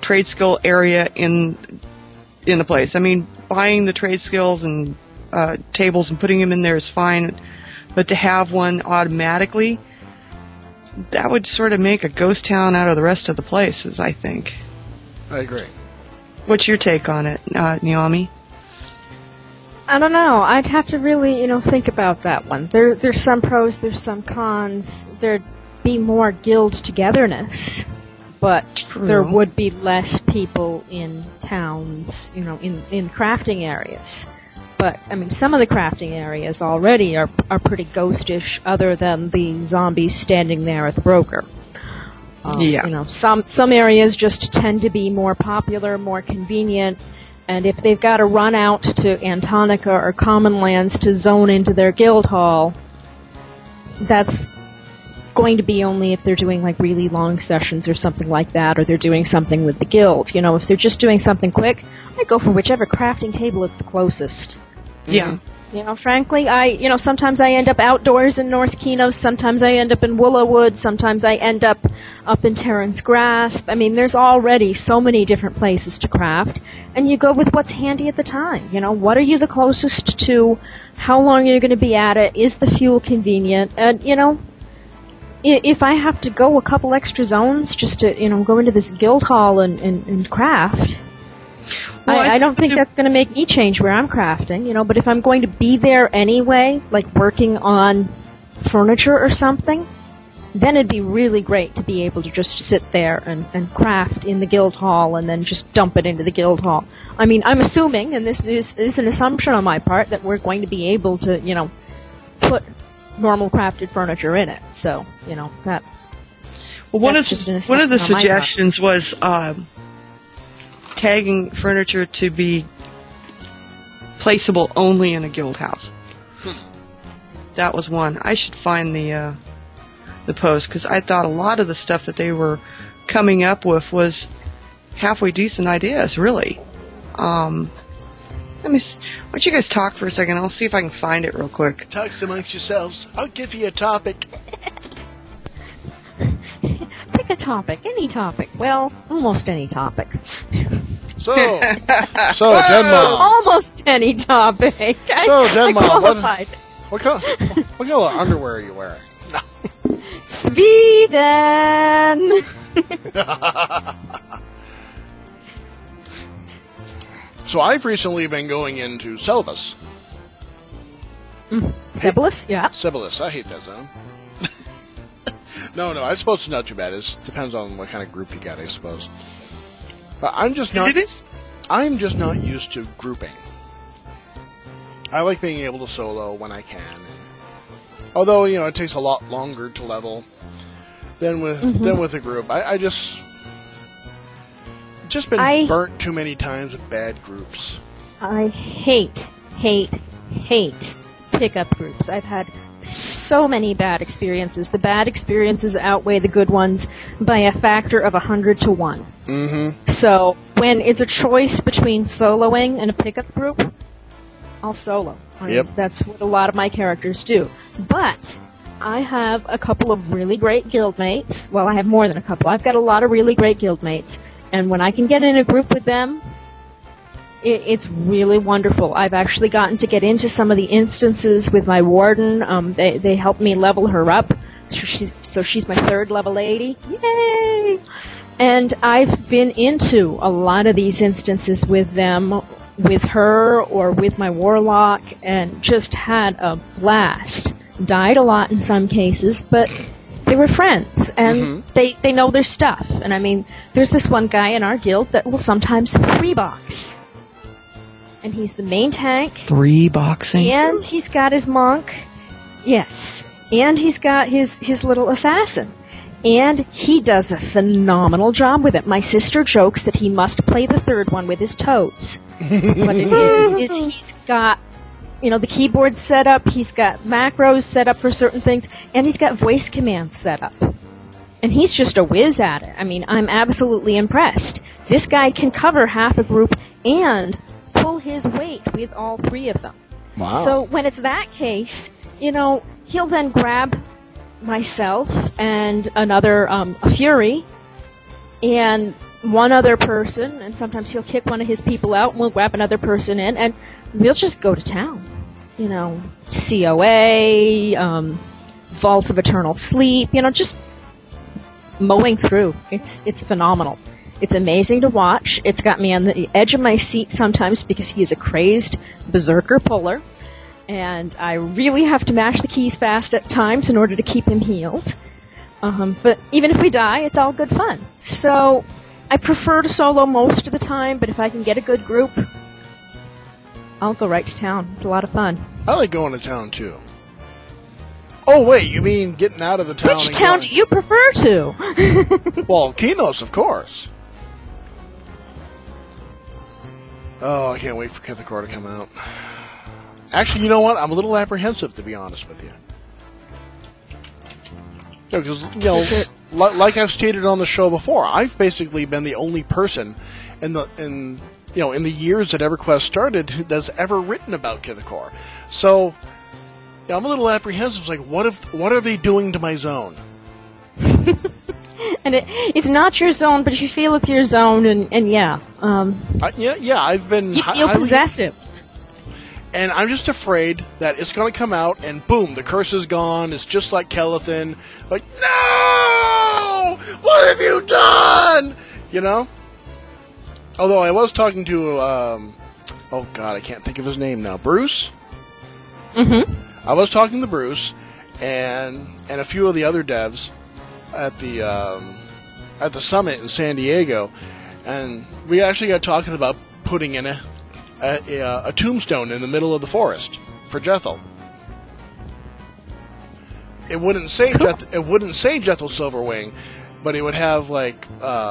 trade skill area in the place. I mean, buying the trade skills and tables and putting them in there is fine, but to have one automatically, that would sort of make a ghost town out of the rest of the places, I think. I agree. What's your take on it, Naomi? I don't know. I'd have to really, think about that one. There's some pros, there's some cons. There'd be more guild togetherness, but True. there would be less people in towns, in crafting areas. But, I mean, some of the crafting areas already are pretty ghostish, other than the zombies standing there at the broker. Yeah. Some areas just tend to be more popular, more convenient, and if they've got to run out to Antonica or Commonlands to zone into their guild hall, that's going to be only if they're doing like really long sessions or something like that, or they're doing something with the guild. If they're just doing something quick, I go for whichever crafting table is the closest. Yeah. Frankly, sometimes I end up outdoors in North Kino, sometimes I end up in Willowwood, sometimes I end up in Terran's Grasp. I mean, there's already so many different places to craft, and you go with what's handy at the time. What are you the closest to? How long are you going to be at it? Is the fuel convenient? And, if I have to go a couple extra zones just to, go into this guild hall and craft, well, I don't think that's going to make me change where I'm crafting, but if I'm going to be there anyway, like working on furniture or something, then it'd be really great to be able to just sit there and craft in the guild hall and then just dump it into the guild hall. I mean, I'm assuming, and this is an assumption on my part, that we're going to be able to, put normal crafted furniture in it. So, that... Well, one of the suggestions was tagging furniture to be placeable only in a guild house. That was one. I should find the post, because I thought a lot of the stuff that they were coming up with was halfway decent ideas, really. Let me why don't you guys talk for a second? I'll see if I can find it real quick. Talk amongst yourselves. I'll give you a topic. Pick a topic, any topic. Well, almost any topic. So Denma. Almost any topic. Denma, what kind of underwear are you wearing? Sweden. So I've recently been going into Celibus. Civilis? Yeah. Civilis. I hate that zone. No, I suppose it's not too bad. It depends on what kind of group you got, I suppose. But I'm just not used to grouping. I like being able to solo when I can. Although, it takes a lot longer to level than with a group. I just been burnt too many times with bad groups. I hate pickup groups. I've had so many bad experiences. The bad experiences outweigh the good ones by a factor of 100 to 1. Mm-hmm. So when it's a choice between soloing and a pickup group, I'll solo. That's what a lot of my characters do. But I have a couple of really great guildmates. Well, I have more than a couple. I've got a lot of really great guildmates. And when I can get in a group with them, it's really wonderful. I've actually gotten to get into some of the instances with my warden. They helped me level her up. So she's my 3rd level lady. Yay! And I've been into a lot of these instances with them, with her or with my warlock, and just had a blast. Died a lot in some cases, but they were friends, and they know their stuff. And I mean, there's this one guy in our guild that will sometimes 3-box. And he's the main tank. 3-boxing? And he's got his monk. Yes. And he's got his little assassin. And he does a phenomenal job with it. My sister jokes that he must play the 3rd one with his toes. What it is he's got, the keyboard set up, he's got macros set up for certain things, and he's got voice commands set up. And he's just a whiz at it. I mean, I'm absolutely impressed. This guy can cover half a group and pull his weight with all 3 of them. Wow. So when it's that case, he'll then grab myself and another, a Fury, and one other person, and sometimes he'll kick one of his people out, and we'll grab another person in, and we'll just go to town. You know, COA, Vaults of Eternal Sleep, you know, just mowing through. It's phenomenal. It's amazing to watch. It's got me on the edge of my seat sometimes because he is a crazed berserker puller, and I really have to mash the keys fast at times in order to keep him healed. But even if we die, it's all good fun. So I prefer to solo most of the time, but if I can get a good group, I'll go right to town. It's a lot of fun. I like going to town, too. Oh, wait, you mean getting out of the town? Which town do you prefer to? Well, Kinos, of course. Oh, I can't wait for Kithakor to come out. Actually, you know what? I'm a little apprehensive, to be honest with you. Because, like I've stated on the show before, I've basically been the only person in the years that EverQuest started that's ever written about Kithakor. So, I'm a little apprehensive. It's like, what are they doing to my zone? And it's not your zone, but you feel it's your zone, and yeah. I've been... You feel possessive. And I'm just afraid that it's going to come out, and boom, the curse is gone. It's just like Kelethin. Like, no! What have you done? You know? Although I was talking to, oh god, I can't think of his name now. Bruce? Mm-hmm. I was talking to Bruce, and a few of the other devs at the summit in San Diego, and we actually got talking about putting in a tombstone in the middle of the forest for Jethel. It wouldn't say Jethel Silverwing, but it would have like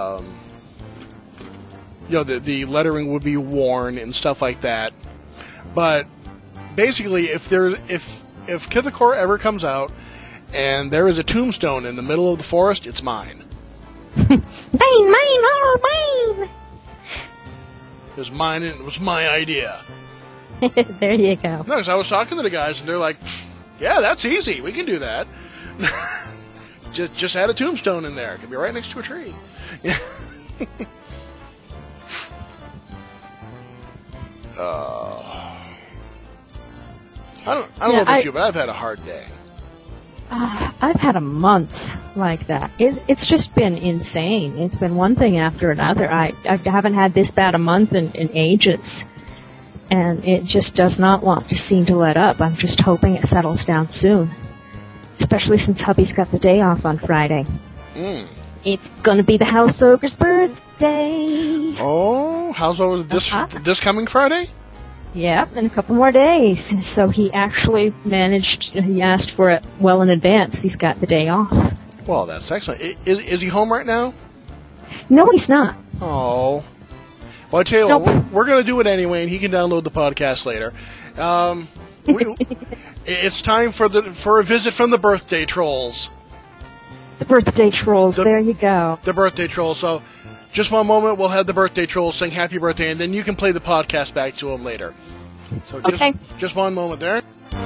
the lettering would be worn and stuff like that. But basically, if Kithakor ever comes out and there is a tombstone in the middle of the forest, it's mine. Mine, oh, mine! It was mine, and it was my idea. There you go. No, because I was talking to the guys, and they're like, yeah, that's easy. We can do that. just add a tombstone in there. It can be right next to a tree. I don't know about you, but I've had a hard day. I've had a month like that. It's just been insane. It's been one thing after another. I haven't had this bad a month in ages. And it just does not want to seem to let up. I'm just hoping it settles down soon. Especially since hubby's got the day off on Friday. It's gonna be the House Ogre's birthday. Oh, House Ogre this coming Friday? Yep, in a couple more days. So he actually he asked for it well in advance. He's got the day off. Well, that's excellent. Is he home right now? No, he's not. Oh. Well, I tell you what, we're going to do it anyway, and he can download the podcast later. It's time for a visit from the birthday trolls. The birthday trolls, there you go. The birthday trolls. So, just one moment, we'll have the birthday trolls sing happy birthday, and then you can play the podcast back to them later. So just one moment there.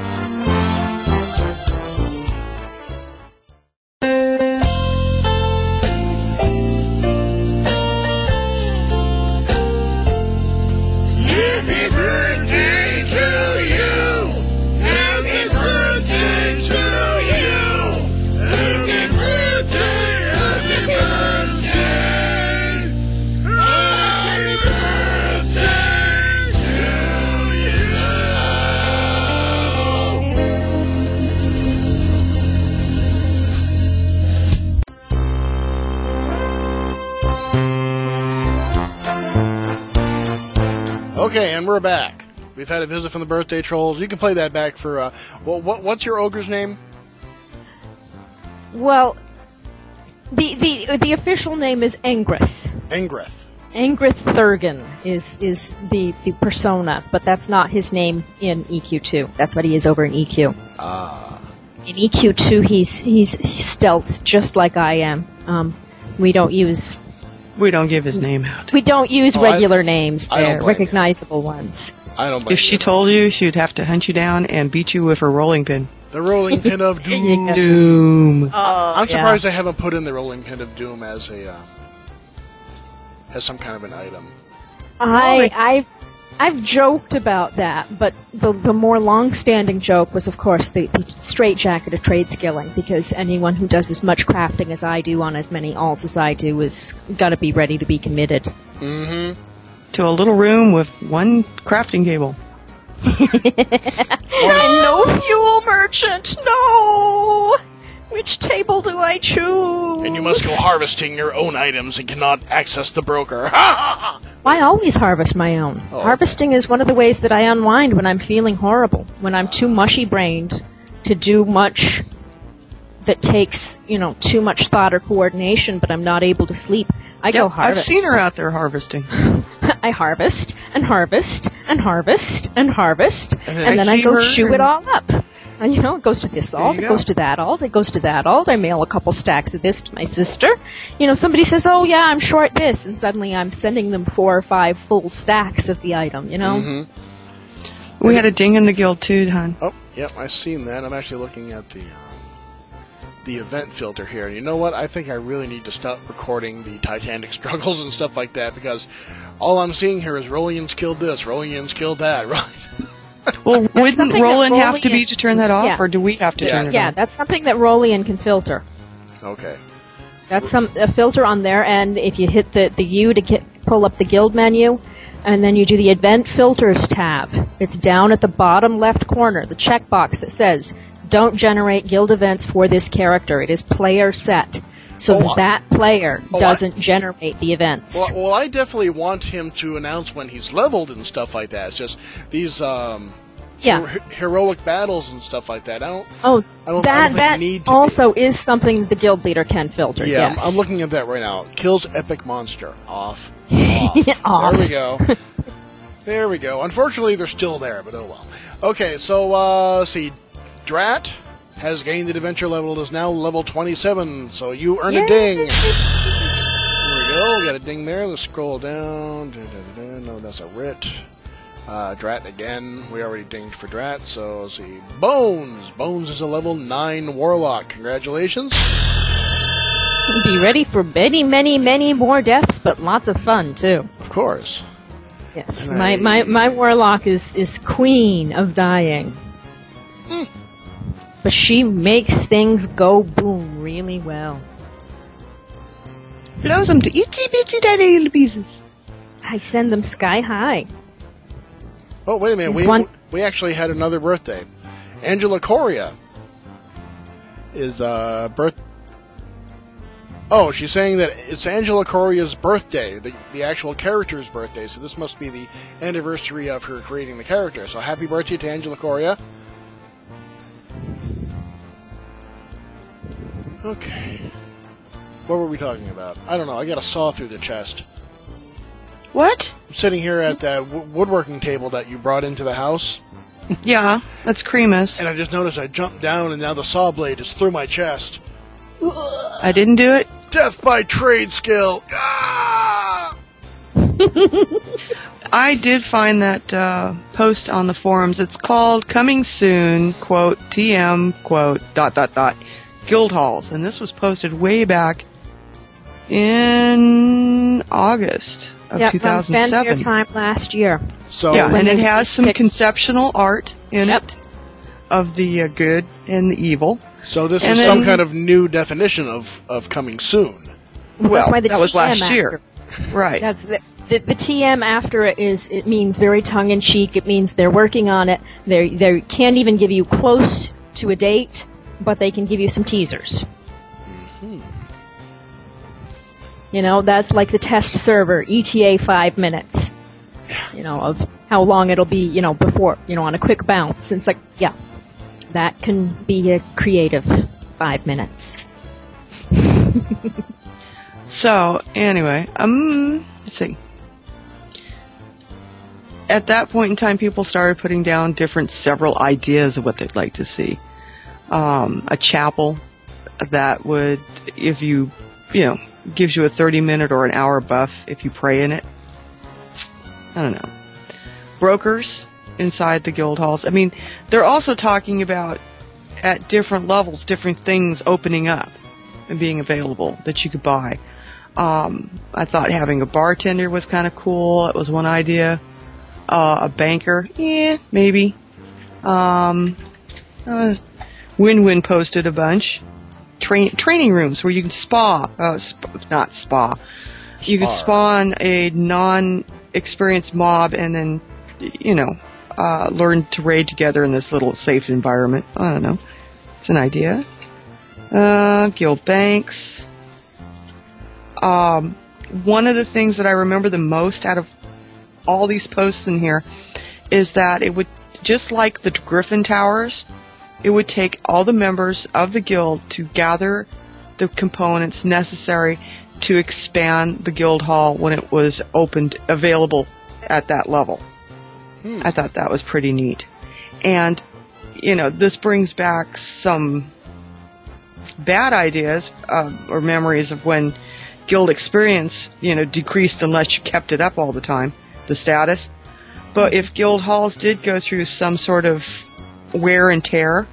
Happy birthday to you! Happy birthday to you! Happy birthday! Happy birthday! Happy birthday to you! Okay, and we're back. We've had a visit from the birthday trolls. You can play that back for, what's your ogre's name? Well, the official name is Engrith. Engrith. Engrith Thurgan is the persona, but that's not his name in EQ2. That's what he is over in EQ. In EQ2, he's stealth, just like I am. We don't give his name out. We don't use regular names there, recognizable ones. I don't blame If she told you, she'd have to hunt you down and beat you with her rolling pin. The rolling pin of doom. Doom. I'm surprised I haven't put in the rolling pin of doom as a as some kind of an item. I've joked about that, but the more long-standing joke was, of course, the straitjacket of trade skilling, because anyone who does as much crafting as I do on as many alts as I do is got to be ready to be committed. Mm-hmm. To a little room with one crafting table. And no fuel merchant, no! Which table do I choose? And you must go harvesting your own items and cannot access the broker. I always harvest my own. Oh. Harvesting is one of the ways that I unwind when I'm feeling horrible, when I'm too mushy-brained to do much that takes, too much thought or coordination, but I'm not able to sleep. I go harvest. I've seen her out there harvesting. I harvest, and harvest, and harvest, and harvest, and then I go shoo it all up. And, it goes to this alt, it goes to that alt, it goes to that alt. I mail a couple stacks of this to my sister. Somebody says, oh, yeah, I'm short this, and suddenly I'm sending them 4 or 5 full stacks of the item, Mm-hmm. We had a ding in the guild, too, hon. Oh, yep, I've seen that. I'm actually looking at the event filter here. And you know what? I think I really need to stop recording the Titanic struggles and stuff like that, because all I'm seeing here is Rolian's killed this, Rolian's killed that, right? Well, wouldn't Roland have to Rolian- be to turn that off, or do we have to turn it off? Yeah, that's something that Rolian can filter. Okay. That's a filter on there, and if you hit the U to pull up the guild menu, and then you do the event filters tab, it's down at the bottom left corner, the checkbox that says, don't generate guild events for this character. It is player set. So that player doesn't generate the events. Well, I definitely want him to announce when he's leveled and stuff like that. It's just these heroic battles and stuff like that. I don't that need to also is something the guild leader can filter. Yeah, yes. I'm looking at that right now. Kills epic monster. Off. Off. There we go. There we go. Unfortunately, they're still there, but oh well. Okay, so, see, Drat has gained the adventure level. It is now level 27, so you earn a ding. There we go. Got a ding there. Let's scroll down. No, that's a Writ. Drat again. We already dinged for Drat, so let's see. Bones. Bones is a level 9 warlock. Congratulations. Be ready for many, many, many more deaths, but lots of fun, too. Of course. Yes, my warlock is queen of dying. But she makes things go boom really well. Blows them to itsy bitsy tiny little pieces. I send them sky high. Oh, wait a minute. We actually had another birthday. Angela Coria is birth. Oh, she's saying that it's Angela Coria's birthday, the actual character's birthday. So this must be the anniversary of her creating the character. So happy birthday to Angela Coria. Okay. What were we talking about? I don't know. I got a saw through the chest. What? I'm sitting here at that woodworking table that you brought into the house. Yeah, that's Cremus. And I just noticed I jumped down and now the saw blade is through my chest. I didn't do it. Death by trade skill. Ah! I did find that post on the forums. It's called Coming Soon, quote, TM, quote, ... Guild Halls. And this was posted way back in August of 2007. Yep, time last year. So yeah, and it has some conceptual art in it of the good and the evil. So this is some kind of new definition of coming soon. Well, that's why the that was TM last after. year. Right. That's the TM after it means very tongue-in-cheek. It means they're working on it. They can't even give you close to a date, but they can give you some teasers. Mm-hmm. That's like the test server, ETA 5 minutes. Of how long it'll be, before, on a quick bounce. And it's like, yeah, that can be a creative 5 minutes. So, anyway, let's see. At that point in time, people started putting down several ideas of what they'd like to see. A chapel that would, if you gives you a 30-minute or an hour buff if you pray in it. I don't know. Brokers inside the guild halls. I mean, they're also talking about, at different levels, different things opening up and being available that you could buy. I thought having a bartender was kind of cool. It was one idea. A banker, maybe. Win-Win posted a bunch. Training rooms where you can not spa. You can spawn a non-experienced mob and then, learn to raid together in this little safe environment. I don't know. It's an idea. Guild banks. One of the things that I remember the most out of all these posts in here is that it would, just like the Griffin Towers, it would take all the members of the guild to gather the components necessary to expand the guild hall when it was available at that level. I thought that was pretty neat. And, this brings back some bad ideas or memories of when guild experience, decreased unless you kept it up all the time, the status. But if guild halls did go through some sort of wear and tear,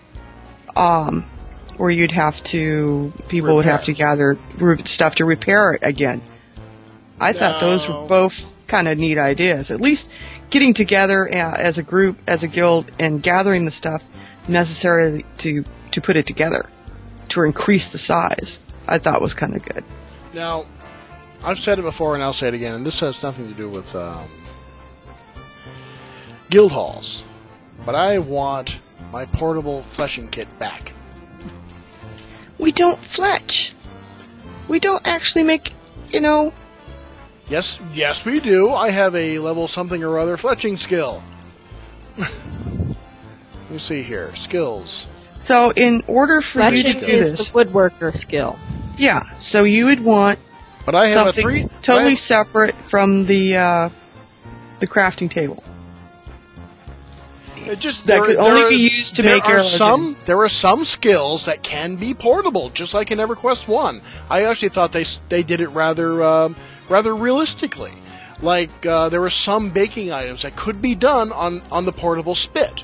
where people would have to gather stuff to repair it again. I thought those were both kind of neat ideas. At least getting together as a group, as a guild, and gathering the stuff necessary to put it together, to increase the size, I thought was kind of good. Now, I've said it before and I'll say it again, and this has nothing to do with guild halls, but I want my portable fleshing kit back. We don't fletch. We don't actually make, Yes, we do. I have a level something or other fletching skill. Let me see here. Skills. So in order for you to do Fletching is this... the woodworker skill. Yeah, so you would want But I have something totally separate from the crafting table. That could only be used to make arrows. There are some skills that can be portable, just like in EverQuest 1. I actually thought they did it rather realistically. Like there were some baking items that could be done on the portable spit.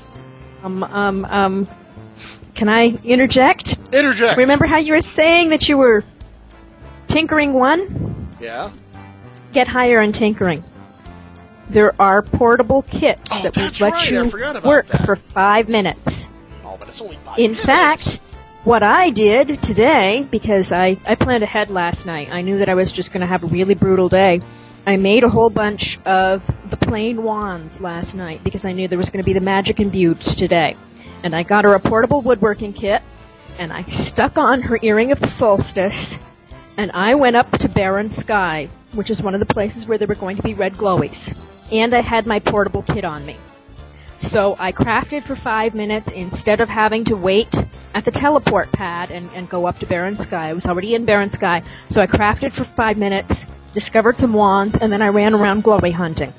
Can I interject? Interject. Remember how you were saying that you were tinkering one? Yeah. Get higher in tinkering. There are portable kits that will let you work for 5 minutes. Oh, but it's only 5 In minutes. fact, what I did today, because I planned ahead last night, I knew that I was just going to have a really brutal day. I made a whole bunch of the plain wands last night because I knew there was going to be the magic imbued today. And I got her a portable woodworking kit, and I stuck on her earring of the solstice, and I went up to Barren Sky, which is one of the places where there were going to be red glowies. And I had my portable kit on me. So I crafted for 5 minutes instead of having to wait at the teleport pad and go up to Barren Sky. I was already in Barren Sky, so I crafted for 5 minutes, discovered some wands, and then I ran around glowy hunting.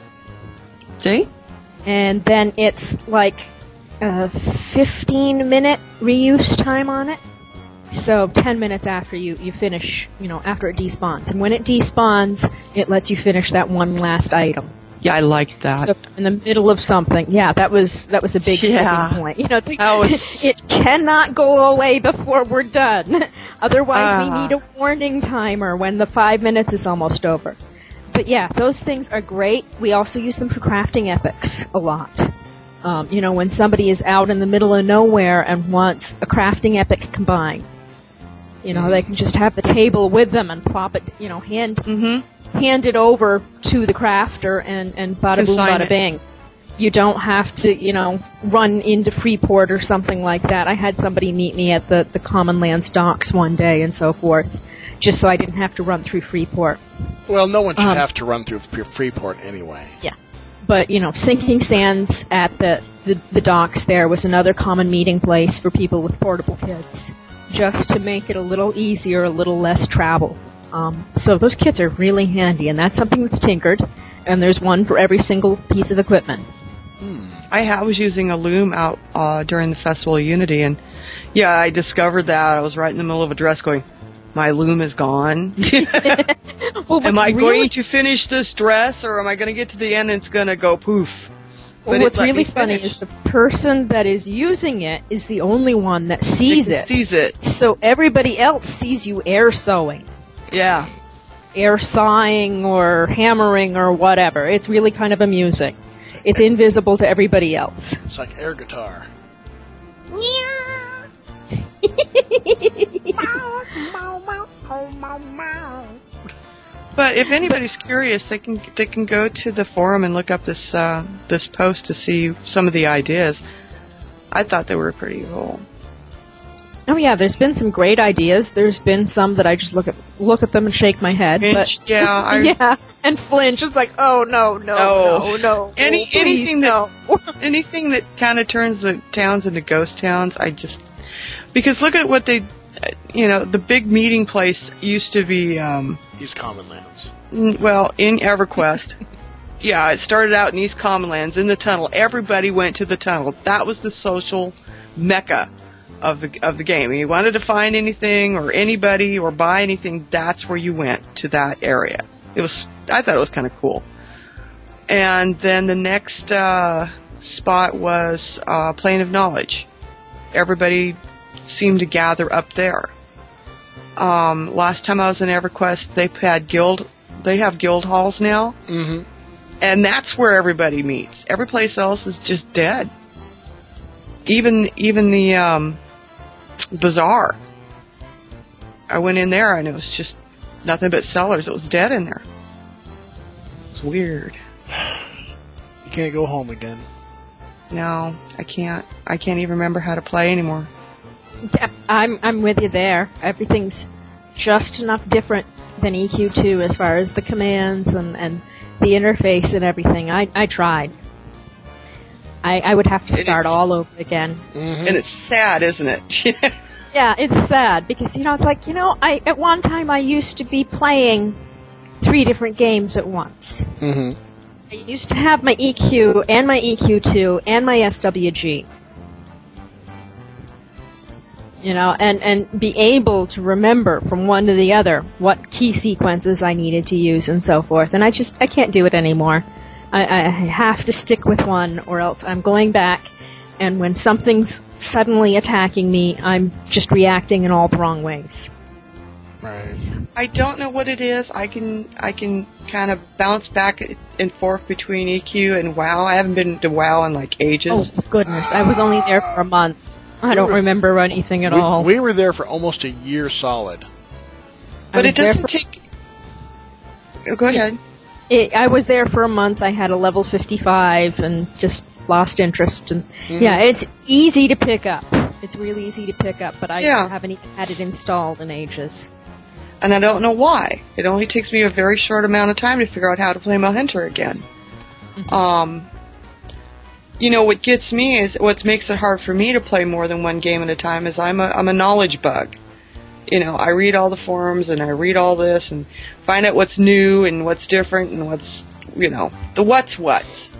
See? And then it's like a 15-minute reuse time on it. So 10 minutes after you finish, after it despawns. And when it despawns, it lets you finish that one last item. Yeah, I liked that. So in the middle of something. Yeah, that was a big sticking point. It cannot go away before we're done. Otherwise, we need a warning timer when the 5 minutes is almost over. But yeah, those things are great. We also use them for crafting epics a lot. When somebody is out in the middle of nowhere and wants a crafting epic combined. They can just have the table with them and plop it, hand it over to the crafter and bada boom, bada bing. You don't have to, run into Freeport or something like that. I had somebody meet me at the Common Lands docks one day and so forth, just so I didn't have to run through Freeport. Well, no one should have to run through Freeport anyway. Yeah. But, Sinking Sands at the docks there was another common meeting place for people with portable kits, just to make it a little easier, a little less travel. So those kits are really handy, and that's something that's tinkered, and there's one for every single piece of equipment. I was using a loom out during the Festival of Unity, and yeah, I discovered that. I was right in the middle of a dress going, my loom is gone. Well, am I going to finish this dress, or am I going to get to the end and it's going to go poof? Well, what's really funny is the person that is using it is the only one that sees it. Sees it. So everybody else sees you air sewing. Yeah. air sawing or hammering or whatever. It's really kind of amusing. It's invisible to everybody else. It's like air guitar. But if anybody's curious, they can go to the forum and look up this this post to see some of the ideas. I thought they were pretty cool. Oh yeah, there's been some great ideas. There's been some that I just look at them and shake my head. Flinch, but yeah, yeah, and flinch. It's like, oh no. Anything that kind of turns the towns into ghost towns, because look at what they, the big meeting place used to be. East Commonlands. Well, in EverQuest. Yeah, it started out in East Commonlands in the tunnel. Everybody went to the tunnel. That was the social mecca of the game. If you wanted to find anything or anybody or buy anything, that's where you went, to that area. I thought it was kind of cool. And then the next spot was Plane of Knowledge. Everybody seemed to gather up there. Last time I was in EverQuest, they have guild halls now. Mm-hmm. And that's where everybody meets. Every place else is just dead. Even the bazaar. I went in there and it was just nothing but sellers. It was dead in there. It's weird. You can't go home again. No, I can't. I can't even remember how to play anymore. I'm with you there. Everything's just enough different than EQ2 as far as the commands and the interface and everything. I tried. I would have to start all over again. Mm-hmm. And it's sad, isn't it? Yeah, it's sad because, it's like, at one time I used to be playing 3 different games at once. Mm-hmm. I used to have my EQ and my EQ2 and my SWG. And be able to remember from one to the other what key sequences I needed to use and so forth. And I can't do it anymore. I have to stick with one or else I'm going back, and when something's suddenly attacking me, I'm just reacting in all the wrong ways. Right. I don't know what it is. I can kind of bounce back and forth between EQ and WoW. I haven't been to WoW in like ages. Oh, goodness. I was only there for a month. I don't remember anything at all. We were there for almost a year solid. But it doesn't take... Go ahead. I was there for a month. I had a level 55 and just lost interest. And yeah, it's easy to pick up. It's really easy to pick up, but I haven't even had it installed in ages. And I don't know why. It only takes me a very short amount of time to figure out how to play my hunter again. Mm-hmm. What gets me is, what makes it hard for me to play more than one game at a time is I'm a knowledge bug. I read all the forums and I read all this and find out what's new and what's different and what's, the what's.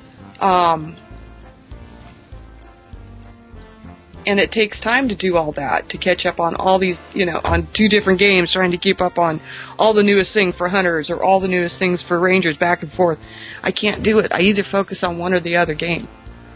And it takes time to do all that, to catch up on all these, on 2 different games, trying to keep up on all the newest things for hunters or all the newest things for rangers, back and forth. I can't do it. I either focus on one or the other game.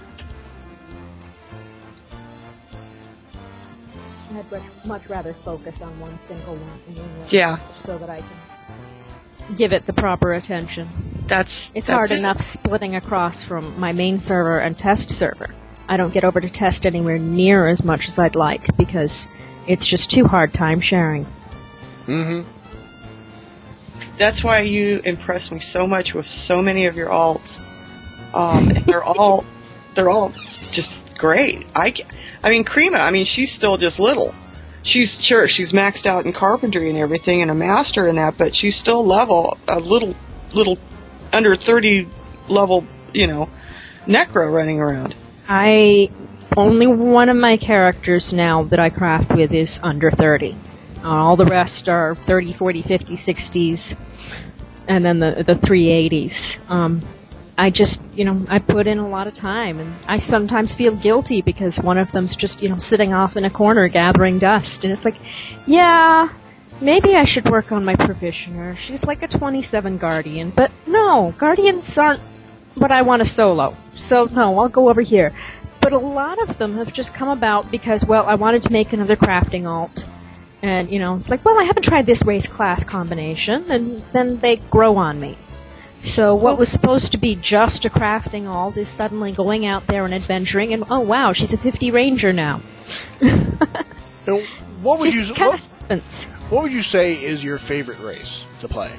I'd much rather focus on one single one anyway. Yeah. So that I can give it the proper attention. It's hard enough splitting across from my main server and test server. I don't get over to test anywhere near as much as I'd like because it's just too hard time sharing. Mm-hmm. That's why you impress me so much with so many of your alts. They're all just great. I mean, Crema, she's still just little. She's maxed out in carpentry and everything and a master in that, but she's still a little under 30 level, necro running around. Only one of my characters now that I craft with is under 30. All the rest are 30, 40, 50, 60s, and then the 380s. I just, I put in a lot of time, and I sometimes feel guilty because one of them's just, sitting off in a corner gathering dust, and it's like, yeah, maybe I should work on my provisioner. She's like a 27 Guardian, but no, Guardians aren't what I want to solo, so no, I'll go over here. But a lot of them have just come about because, well, I wanted to make another crafting alt, And, it's like, well, I haven't tried this race class combination, and then they grow on me. So what was supposed to be just a crafting alt is suddenly going out there and adventuring, and oh wow, she's a 50 ranger now. Now, what would Just you kind of happens. what would you say is your favorite race to play?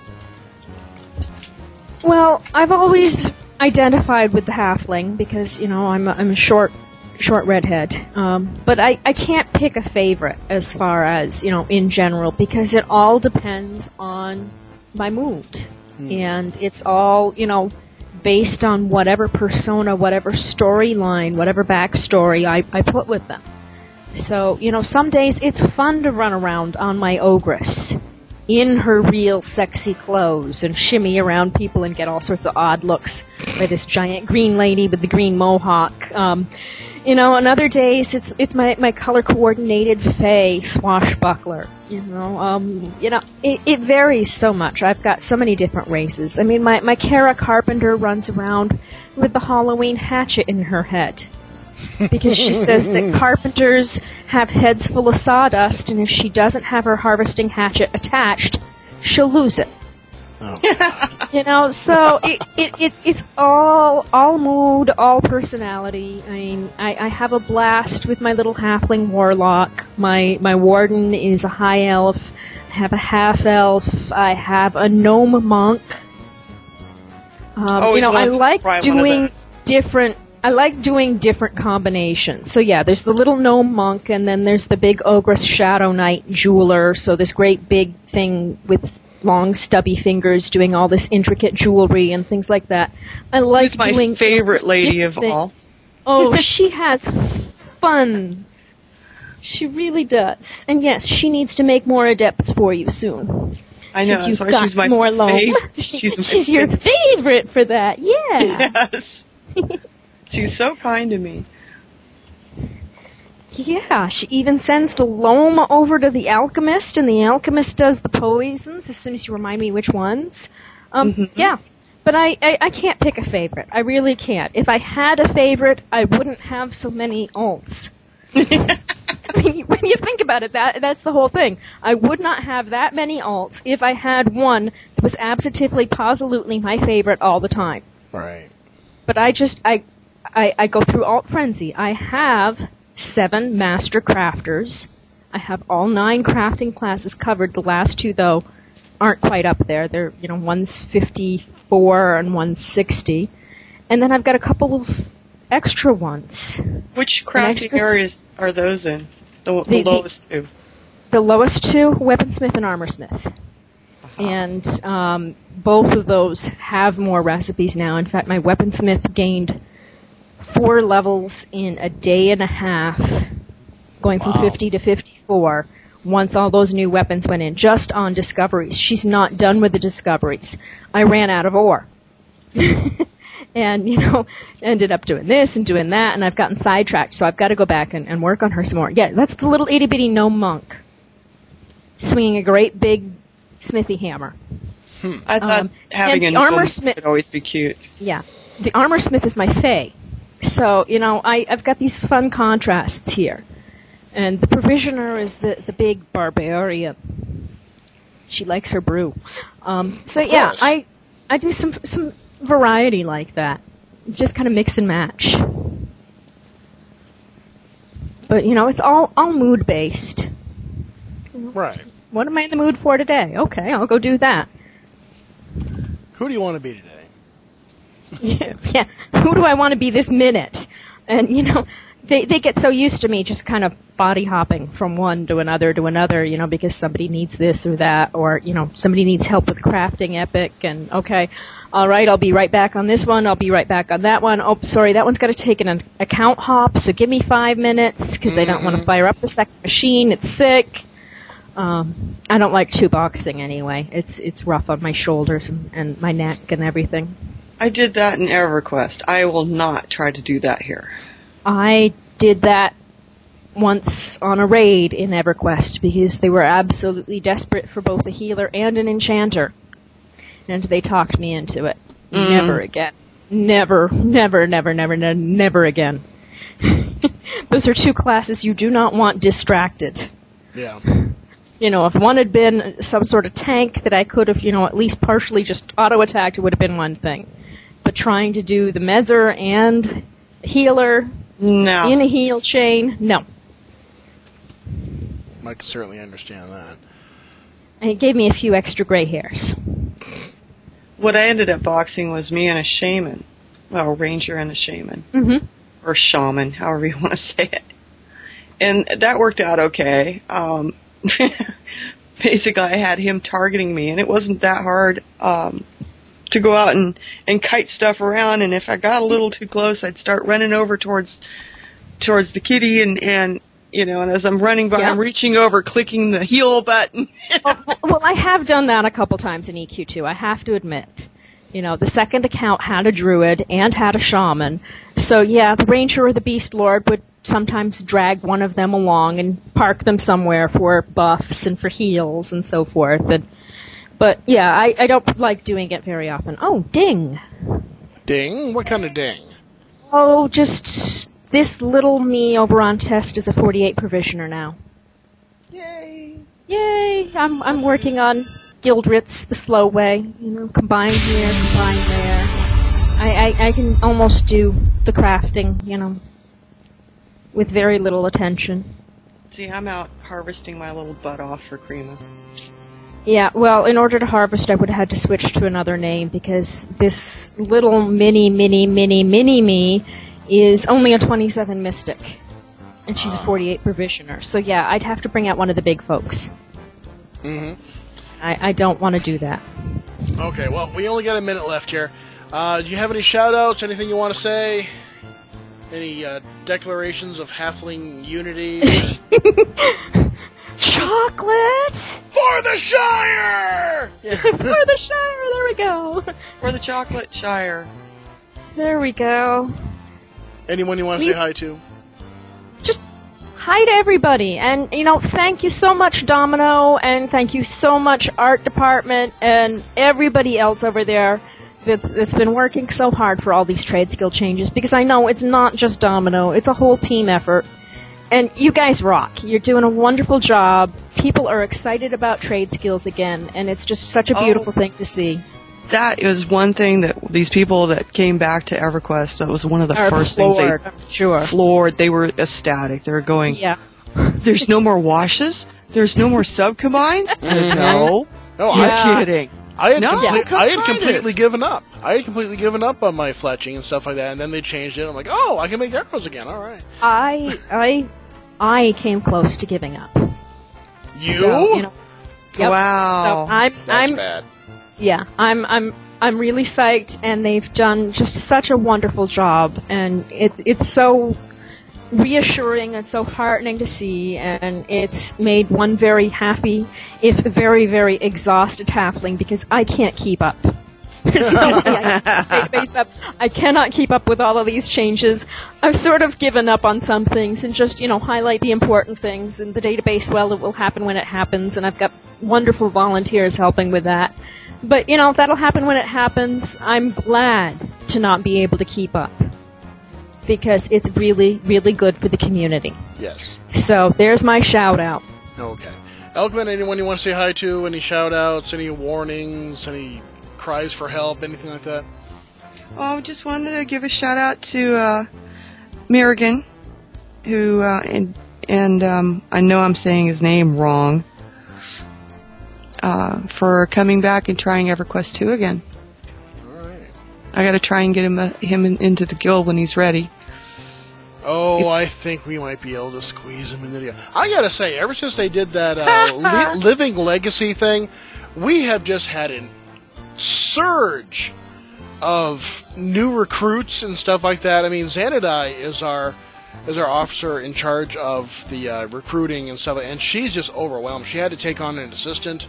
Well, I've always identified with the halfling because, I'm a short redhead. But I can't pick a favorite as far as, in general, because it all depends on my mood. And it's all, based on whatever persona, whatever storyline, whatever backstory I put with them. So, some days it's fun to run around on my ogress in her real sexy clothes and shimmy around people and get all sorts of odd looks by this giant green lady with the green mohawk. On other days it's my color coordinated fae swashbuckler. It varies so much. I've got so many different races. I mean, my Kara Carpenter runs around with the Halloween hatchet in her head. Because she says that carpenters have heads full of sawdust, and if she doesn't have her harvesting hatchet attached, she'll lose it. Oh. So it's all mood, all personality. I mean, I have a blast with my little halfling warlock. My warden is a high elf. I have a half elf. I have a gnome monk. I like doing different combinations. So yeah, there's the little gnome monk, and then there's the big ogress shadow knight jeweler. So this great big thing with long stubby fingers doing all this intricate jewelry and things like that. I like Who's my doing favorite lady of all? Oh, she has fun. She really does. And yes, she needs to make more adepts for you soon. I know. Since you've Sorry, she's my more loam. favorite. She's your favorite for that. Yeah. Yes. She's so kind to me. Yeah, she even sends the loam over to the alchemist, and the alchemist does the poisons as soon as you remind me which ones. Yeah, but I can't pick a favorite. I really can't. If I had a favorite, I wouldn't have so many alts. I mean, when you think about it, that's the whole thing. I would not have that many alts if I had one that was absolutely my favorite all the time. Right. But I go through alt frenzy. I have 7 master crafters. I have all 9 crafting classes covered. The last 2, though, aren't quite up there. They're, one's 54 and one's 60. And then I've got a couple of extra ones. Which crafting areas are those in? The lowest 2? The lowest 2, weaponsmith and armorsmith. Uh-huh. And both of those have more recipes now. In fact, my weaponsmith gained 4 levels in a day and a half, going from 50 to 54, once all those new weapons went in, just on discoveries. She's not done with the discoveries. I ran out of ore. And, ended up doing this and doing that, and I've gotten sidetracked, so I've got to go back and work on her some more. Yeah, that's the little itty-bitty gnome monk, swinging a great big smithy hammer. I thought having an armorsmith would always be cute. Yeah. The armorsmith is my fae. So, I've got these fun contrasts here. And the provisioner is the big barbarian. She likes her brew. So yeah, I do some variety like that. Just kind of mix and match. But, it's all mood based. Right. What am I in the mood for today? Okay, I'll go do that. Who do you want to be today? Yeah. Who do I want to be this minute? And, they get so used to me just kind of body hopping from one to another, because somebody needs this or that, or, somebody needs help with crafting epic, and okay, all right, I'll be right back on this one, I'll be right back on that one. Oh, sorry, that one's got to take an account hop, so give me 5 minutes, because I don't want to fire up the second machine, it's sick. I don't like 2-boxing anyway. It's rough on my shoulders and my neck and everything. I did that in EverQuest. I will not try to do that here. I did that once on a raid in EverQuest because they were absolutely desperate for both a healer and an enchanter. And they talked me into it. Never again. Never again. Those are 2 classes you do not want distracted. Yeah. if one had been some sort of tank that I could have, at least partially just auto-attacked, it would have been one thing. But trying to do the Mezzer and healer No. in a heal chain, no. I can certainly understand that. And it gave me a few extra gray hairs. What I ended up boxing was me and a shaman. Well, a ranger and a shaman. Mm-hmm. Or shaman, however you want to say it. And that worked out okay. Basically, I had him targeting me, and it wasn't that hard to go out and kite stuff around. And if I got a little too close, I'd start running over towards the kitty, and as I'm running by, I'm reaching over, clicking the heal button. Well, I have done that a couple times in EQ2, I have to admit. The second account had a druid and had a shaman. So, yeah, the ranger or the beast lord would sometimes drag one of them along and park them somewhere for buffs and for heals and so forth. But yeah, I don't like doing it very often. Oh, ding! Ding? What kind of ding? Oh, just this little me over on test is a 48 provisioner now. Yay! Yay! I'm working on Gildritz the slow way. Combine here, combine there. I can almost do the crafting, with very little attention. See, I'm out harvesting my little butt off for Krima. Yeah, well, in order to harvest, I would have had to switch to another name, because this little mini me is only a 27 mystic. And she's a 48 provisioner. So yeah, I'd have to bring out one of the big folks. Mm-hmm. I don't want to do that. Okay, well, we only got a minute left here. Do you have any shout-outs, anything you want to say? Any declarations of halfling unity? Chocolate! For the Shire! For the Shire, there we go. For the Chocolate Shire. There we go. Anyone you want to say hi to? Just hi to everybody. And, thank you so much, Domino, and thank you so much, Art Department, and everybody else over there that's been working so hard for all these trade skill changes, because I know it's not just Domino, it's a whole team effort. And you guys rock. You're doing a wonderful job. People are excited about trade skills again, and it's just such a beautiful thing to see. That is one thing that these people that came back to EverQuest, that was one of the first things they floored. They were ecstatic. They were going, there's no more washes? There's no more sub-combines? No. You're kidding. I had completely given up. I had completely given up on my fletching and stuff like that, and then they changed it. I'm like, I can make arrows again. All right. I came close to giving up. You? So, Wow. So That's bad. Yeah, I'm really psyched, and they've done just such a wonderful job, and it's so reassuring and so heartening to see, and it's made one very happy, if very, very exhausted halfling, because I can't keep up. There's no way I can face up. I cannot keep up with all of these changes. I've sort of given up on some things and just, highlight the important things, and the database, well, it will happen when it happens, and I've got wonderful volunteers helping with that. But, that'll happen when it happens. I'm glad to not be able to keep up, because it's really, really good for the community. Yes. So, there's my shout-out. Okay. Elkman, anyone you want to say hi to? Any shout-outs? Any warnings? Any cries for help? Anything like that? I just wanted to give a shout-out to Merrigan, who, and I know I'm saying his name wrong, for coming back and trying EverQuest 2 again. Alright. I gotta try and get him into the guild when he's ready. I think we might be able to squeeze him in the deal. I gotta say, ever since they did that Living Legacy thing, we have just had a surge of new recruits and stuff like that. I mean, Xanadai is our officer in charge of the recruiting and stuff, and she's just overwhelmed. She had to take on an assistant.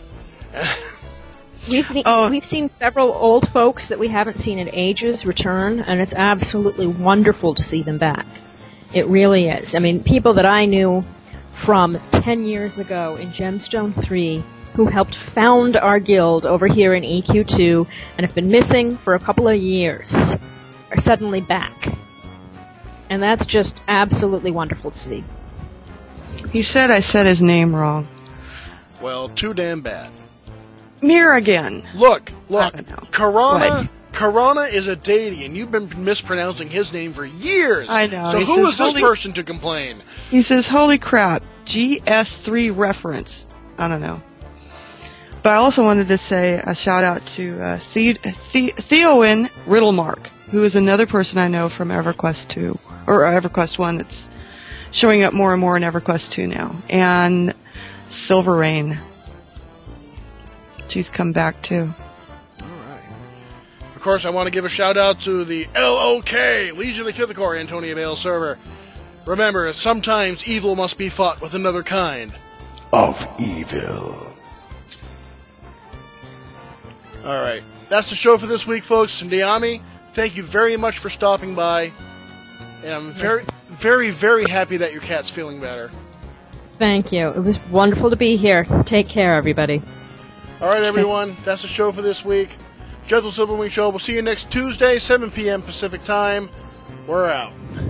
We've seen several old folks that we haven't seen in ages return, and it's absolutely wonderful to see them back. It really is. I mean, people that I knew from 10 years ago in Gemstone 3 who helped found our guild over here in EQ2 and have been missing for a couple of years are suddenly back. And that's just absolutely wonderful to see. He said I said his name wrong. Well, too damn bad. Mir again. Look. I don't know. Corona is a deity, and you've been mispronouncing his name for years. I know. So He who says, is this person to complain? He says, holy crap, GS3 reference. I don't know. But I also wanted to say a shout out to Theoin Riddlemark, who is another person I know from EverQuest 2, or EverQuest 1 that's showing up more and more in EverQuest 2 now. And Silver Rain. She's come back too. Of course, I want to give a shout out to the LOK, Legion of Kithakor, Antonia Vale server. Remember, sometimes evil must be fought with another kind of evil. Alright, that's the show for this week, folks. Ndiami, thank you very much for stopping by. And I'm very, very, very happy that your cat's feeling better. Thank you. It was wonderful to be here. Take care, everybody. Alright, everyone, that's the show for this week. Gentle Silverwing Show. We'll see you next Tuesday, 7 p.m. Pacific Time. We're out.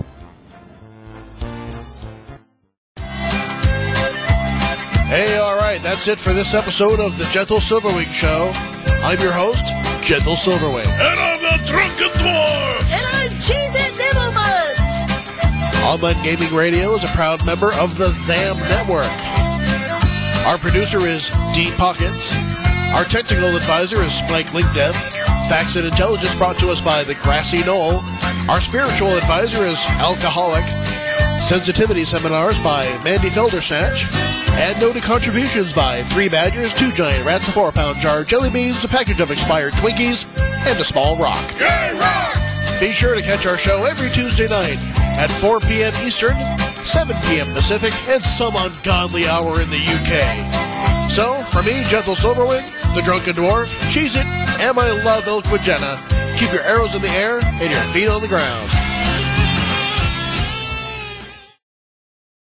Hey, alright, that's it for this episode of the Gentle Silverwing Show. I'm your host, Gentle Silverwing. And I'm the Drunken Dwarf! And I'm Cheez-It Nibblebuds! Online Gaming Radio is a proud member of the ZAM Network. Our producer is D Pockets. Our technical advisor is Spike Linkdev. Facts and Intelligence brought to us by the Grassy Knoll. Our spiritual advisor is Alcoholic. Sensitivity seminars by Mandy Feldersnatch. And noted contributions by 3 Badgers, 2 Giant Rats, a 4-pound jar of jelly beans, a package of expired Twinkies, and a small rock. Yay, rock! Be sure to catch our show every Tuesday night at 4 p.m. Eastern, 7 p.m. Pacific, and some ungodly hour in the UK. So, for me, Gentle Silverwing, the Drunken Dwarf, Cheez-It, and my love Elk with Jenna, keep your arrows in the air and your feet on the ground.